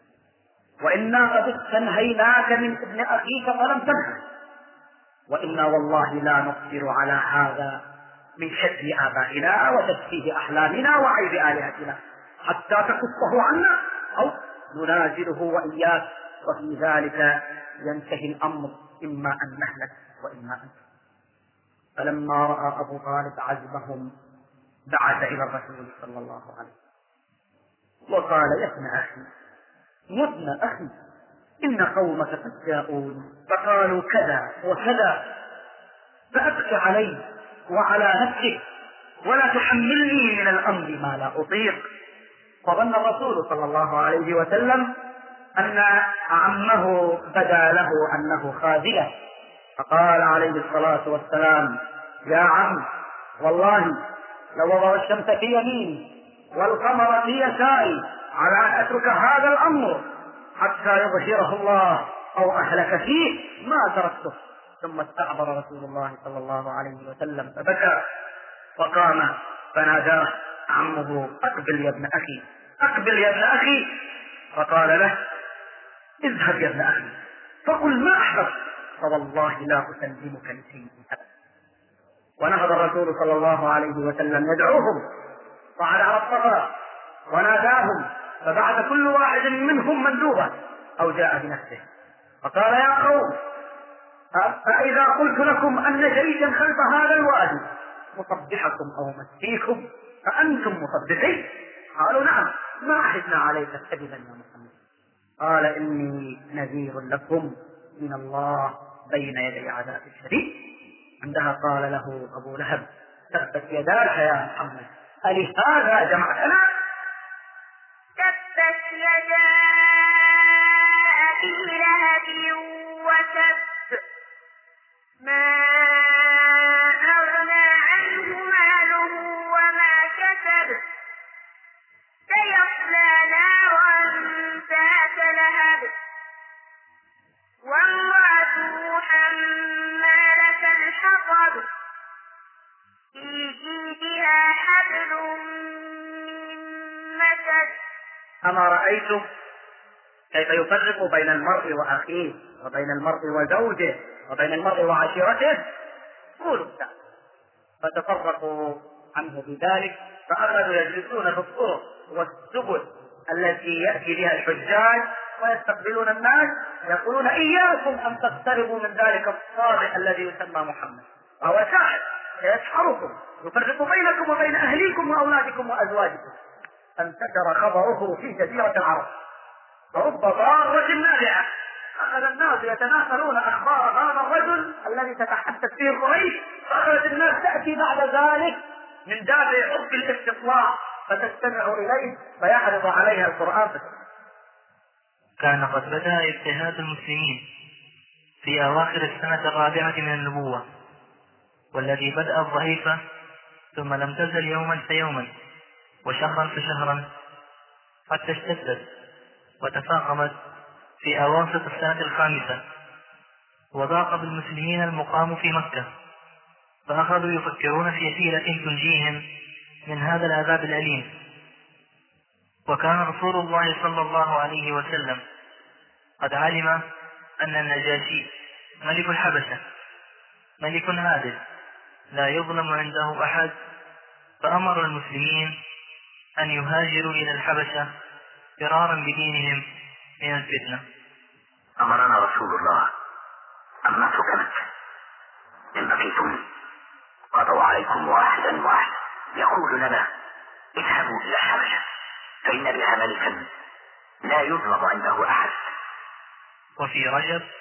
وإنا قد استنهيناك من ابن أخيك فلم تنهه، وإنا والله لا نصبر على هذا من شتم آبائنا وتسفيه أحلامنا وعيب آلهتنا حتى تكفه عنا أو ننازله وإياك، وفي ذلك ينتهي الأمر إما أن نهلك وإما أن. فلما رأى أبو طالب عزمهم بعث إلى الرسول صلى الله عليه وسلم وقال: يا ابن أخي، يا ابن أخي، إن قومك قد جاءون فقالوا كذا وكذا، فأبكي علي وعلى نفسك ولا تحملني من الأمر ما لا أطيق. فظن الرسول صلى الله عليه وسلم أن عمه بدا له أنه خاذله، فقال عليه الصلاة والسلام: يا عم، والله لو وضع الشمس في يميني والقمر في يساري على أن أترك هذا الأمر حتى يظهره الله أو أهلك فيه ما تركته. ثم استعبر رسول الله صلى الله عليه وسلم فبكى، فقام فناداه عمه: أقبل يا ابن أخي، أقبل يا ابن أخي. فقال له: اذهب يا ابن أخي فقل ما أحببت، فوالله لا أسلمك لشيء أبدا. ونهض الرسول صلى الله عليه وسلم يدعوهم، صعد على الصفا وناداهم، فبعث كل واحد منهم مندوبا أو جاء بنفسه فقال: يا قوم، فإذا قلت لكم أن جيشا خلف هذا الوادي مصبحكم أو مسيكم فأنتم مصبحين؟ قالوا: نعم، ما عهدنا عليك كذبا يا محمد. قال: إني نذير لكم من الله بين يدي عذاب شديد. عندها قال له أبو لهب: تبت يداك يا محمد، ألهذا جمعتنا؟ تبت يدا أبي لهب وتب، ما أغنى عنه ماله وما كسب، سيصلى نارا ذات لهب، وامرأته حمالة الحطب، في جيدها حبل من مسد. أما رأيتم كيف يفرق بين المرء وأخيه وبين المرء وزوجه وبين المرء وعشيرته؟ قولوا الساعة. فتفرقوا عنه بذلك، فأخذوا يجلسون في الطرق والسبل التي يأتي بها الحجاج ويستقبلون الناس، يقولون: إياكم أن تقتربوا من ذلك الصالح الذي يسمى محمد، وهو شاعر سيسحركم، يفرق بينكم وبين أهليكم وأولادكم وأزواجكم. انتشر خبره في جزيرة العرب، فرب ضارة نافعة. أخذ الناس يتناقلون أخبار هذا الرجل الذي تتحدث فيه قريش، فأخذت الناس تأتي بعد ذلك من دافع حب الاستطلاع فتستمع إليه فيعرض عليها القرآن. كان قد بدأ اجتهاد المسلمين في أواخر السنة الرابعة من النبوة، والذي بدأ ضعيفا ثم لم تزل يوما فيوما وشهرا فشهرا حتى اشتدت وتفاقمت في أواسط السنة الخامسة، وضاق بالمسلمين المقام في مكة، فأخذوا يفكرون في حيلة تنجيهم من هذا العذاب الأليم. وكان رسول الله صلى الله عليه وسلم قد علم أن النجاشي ملك الحبشة ملك عادل لا يظلم عنده أحد، فأمر المسلمين أن يهاجروا إلى الحبشة فرارا بدينهم من الفتنة. أمرنا رسول الله أن نترك مكة، إن بقيتم قضوا عليكم واحدا واحدا، يقول لنا: اذهبوا إلى الحبشة فإن بها ملكا لا يظلم عنده أحد. وفي رجب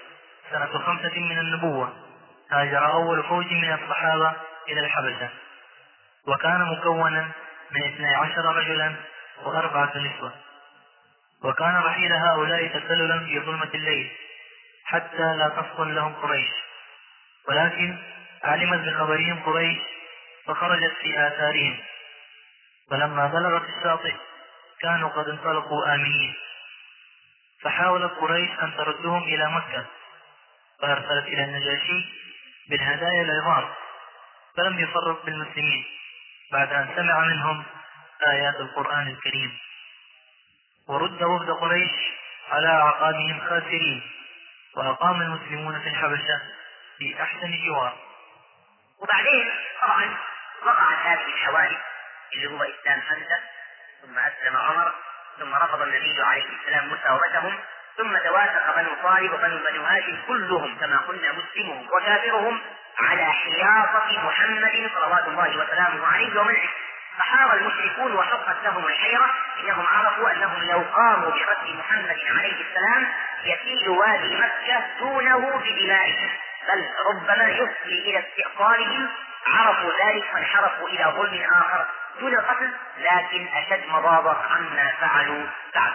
سنة 5 من النبوة هاجر أول فوج من الصحابة إلى الحبشة، وكان مكونا من 12 رجلا و4 نسوة. وكان رحيل هؤلاء تسللا في ظلمة الليل حتى لا تفطن لهم قريش، ولكن علمت بخبرهم قريش فخرجت في آثارهم، فلما بلغت الشاطئ كانوا قد انطلقوا آمنين، فحاولت قريش أن تردهم إلى مكة، فأرسلت إلى النجاشي بالهدايا العظام، فلم يفرط بالمسلمين بعد أن سمع منهم آيات القرآن الكريم، ورد وفد قريش على أعقابهم خاسرين، وأقام المسلمون في الحبشة في أحسن جوار. وبعدين طبعا وقعت هذه الحوادث اللي هو إسلام حمزة، ثم أسلم عمر، ثم رفض النبي عليه السلام مساومتهم، ثم توافق بنو طالب وبنو هاشم كلهم كما قلنا مسلمهم وكافرهم على حياطة محمد صلوات الله وسلامه عليه ومنعه. فحار المشركون وحقت لهم الحيرة، إنهم عرفوا أنهم لو قاموا بقتل محمد عليه السلام يسيل وادي مكة دونه بدمائهم، بل ربما يفضي إلى استئصالهم. عرفوا ذلك فانحرفوا إلى ظلم آخر دون القتل، لكن أشد مضاضة عما فعلوا بعد.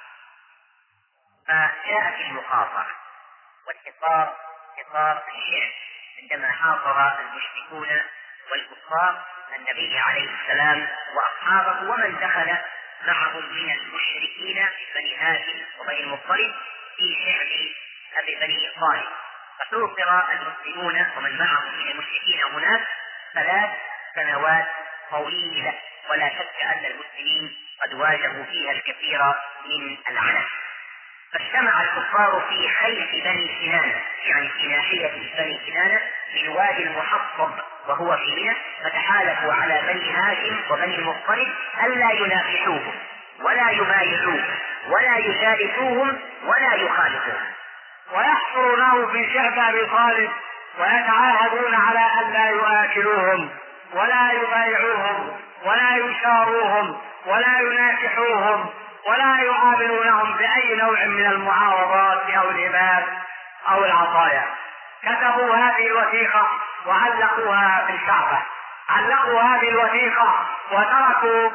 فجاءت المخاطرة والحصار، حصار الشعب، عندما حاصر المشركون والكفار النبي عليه السلام وأصحابه ومن دخل معهم من المشركين بني هاشم وبني المطلب في شعب بني طالب. فحوصر المسلمون ومن معهم من المشركين هناك 3 سنوات طويلة، ولا شك أن المسلمين قد واجهوا فيها الكثير من العنف. فاجتمع الكفار في خيف بني كنانة، يعني في ناحية بني كنانة في الوادي المحصب وهو في منى، فتحالفوا على بني هاشم وبني المطلب ألا ينافحوهم ولا يبايعوهم ولا يجالسوهم ولا يخالفوهم، ويحصرونه في شعب أبي طالب، ويتعاهدون على أن لا يآكلوهم ولا يبايعوهم ولا يشاروهم ولا يناكحوهم ولا يعاملونهم بأي نوع من المعاوضات أو الهبات أو العطايا. كتبوا هذه الوثيقة وعلقوها في الكعبة، علقوا هذه الوثيقة وتركوا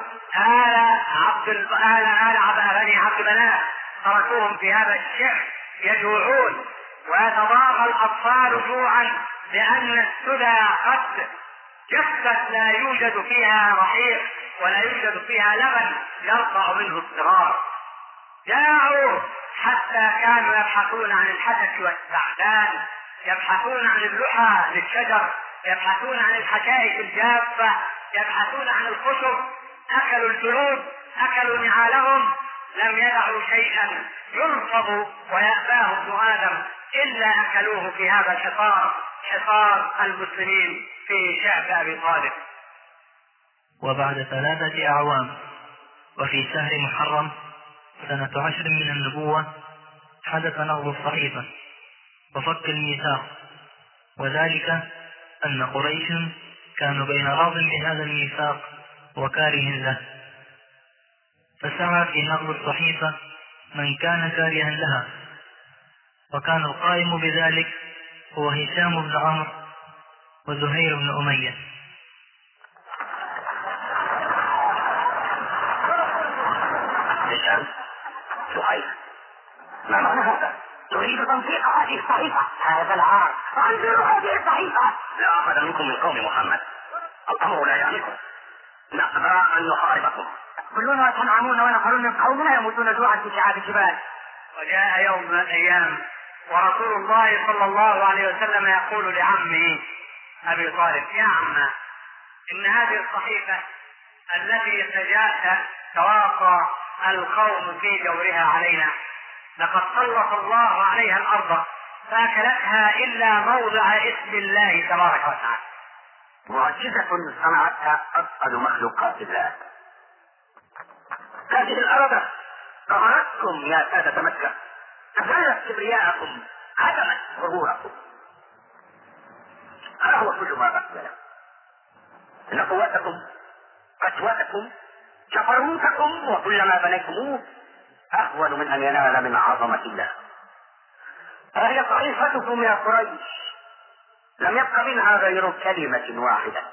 بني عبد مناف، تركوهم في هذا الشعب يجوعون ويتضاغى الأطفال جوعا، لأن السدى قد جفت لا يوجد فيها رحيق ولا يوجد فيها لبن يرضع منه الصغار. جاعوا حتى كانوا يبحثون عن الحدث والسعدان، يبحثون عن اللحى للشجر، يبحثون عن الحشائش الجافة، يبحثون عن الخشب. أكلوا الجلود، أكلوا نعالهم، لم يدعوا شيئا يرفض ويأباه ابن آدم إلا أكلوه في هذا الحصار، حصار المسلمين في شعب أبي طالب. وبعد 3 أعوام وفي شهر محرم سنة 10 من النبوة حدث نقض الصحيفة وفك الميثاق، وذلك أن قريش كانوا بين راض بهذا الميثاق وكاره له، فسعى في نقض الصحيفة من كان كارها لها، وكان القائم بذلك هو هشام بن عمرو وزهير بن أمية. هشام، زهير، ما معنى هذا؟ تريد تنطيق هذه الصحيفة؟ هذا العار، أنزلوا هذه الصحيفة. لا أحد منكم من قوم محمد، الأمر لا يعنيكم، نقدر أن نحاربكم. كلنا يتنعمون ونفرون من قومنا يموتون جوعا في شعاب الجبال. وجاء يوم من الأيام ورسول الله صلى الله عليه وسلم يقول لعمه أبي طالب: يا عم، إن هذه الصحيفة التي تواصى القوم في جورها علينا لقد سلط الله عليها الأرض فأكلتها إلا موضع اسم الله تبارك وتعالى. معجزة صنعتها أفضل مخلوقات الله. هذه الأرض قهرتكم يا سادة مكة، أزالت كبرياءكم، هدمت غروركم. هذا هو كل ما بقي لكم، إن قوتكم، قسوتكم، جبروتكم وكل ما بنيتموه أهون من أن ينال من عظمة الله. هي طائفتكم يا قريش لم يبق منها غير كلمة واحدة: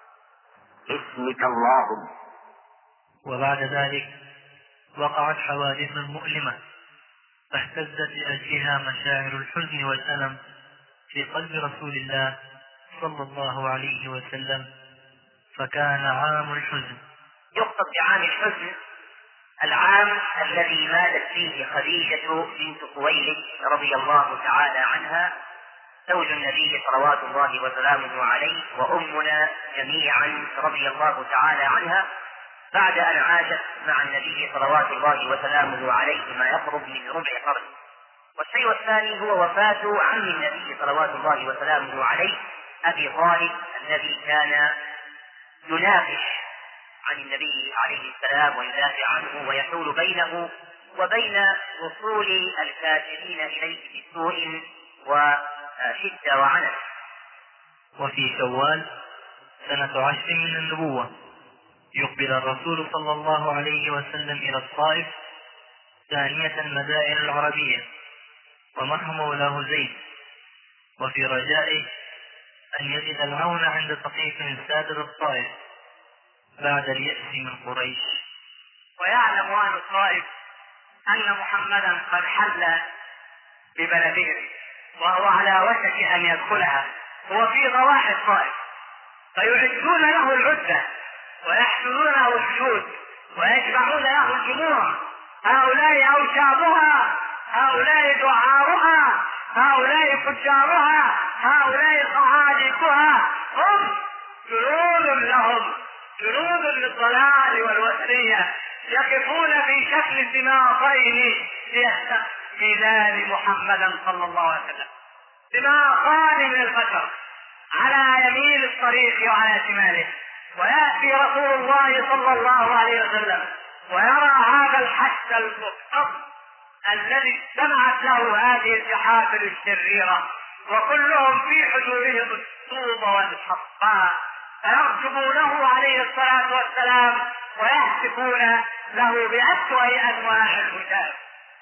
اسمك اللهم. وبعد ذلك وقعت حوادث مؤلمة فاهتزت لأجلها مشاعر الحزن والألم في قلب رسول الله صلى الله عليه وسلم، فكان عام الحزن. يقصد بعام الحزن العام الذي ماتت فيه خديجة بنت خويلد رضي الله تعالى عنها زوج النبي صلوات الله وسلامه عليه وأمنا جميعا رضي الله تعالى عنها، بعد أن عاشت مع النبي صلوات الله وسلامه عليه ما يقرب من ربع قرن. والشيء الثاني هو وفاة عم النبي صلوات الله وسلامه عليه أبي طالب الذي كان ينافح عن النبي عليه السلام ويدافع عنه ويحول بينه وبين وصول الكافرين إليه بسوء وشدة وعنف. وفي شوال سنة 10 من النبوة يقبل الرسول صلى الله عليه وسلم إلى الطائف ثانية المدائن العربية ومعه مولاه زيد، وفي رجائه أن يجد العون عند سقيف سادر الطائف بعد اليأس من قريش. ويعلم أهل الطائف أن محمدا قد حل ببلدهم وهو على وشك أن يدخلها، هو في ضواحي الطائف، فيعدون له العدة ويحشدون له الجنود ويجمعون له الجموع. هؤلاء أوشابها، هؤلاء دعارها، هؤلاء فجارها، هؤلاء صعاليكها، هم جنود لهم، جنود للضلال والوثنية، يقفون في شكل دماغين ليستقبلان محمدا صلى الله عليه وسلم، دماغان من البشر على يمين الطريق وعلى شماله. ويأتي رسول الله صلى الله عليه وسلم ويرى هذا الحشد المكتظ الذي اجتمعت له هذه الجحافل الشريرة وكلهم في حجورهم الصوب والحصباء، فيرجمونه عليه الصلاة والسلام ويهتفون له بأسوأ أنواع الهتاف.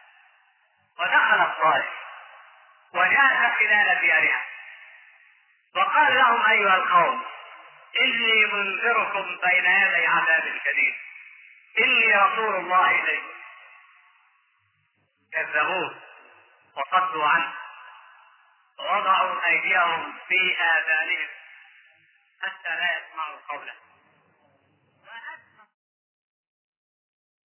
ودخل الطائف وجاء خلال ديارها وقال لهم: أيها القوم، إني منذركم بين يدي عذاب شديد، إني رسول الله إليكم. كذبوه وصدوا عنه ووضعوا أيديهم في آذانهم حتى لا يسمعوا قوله.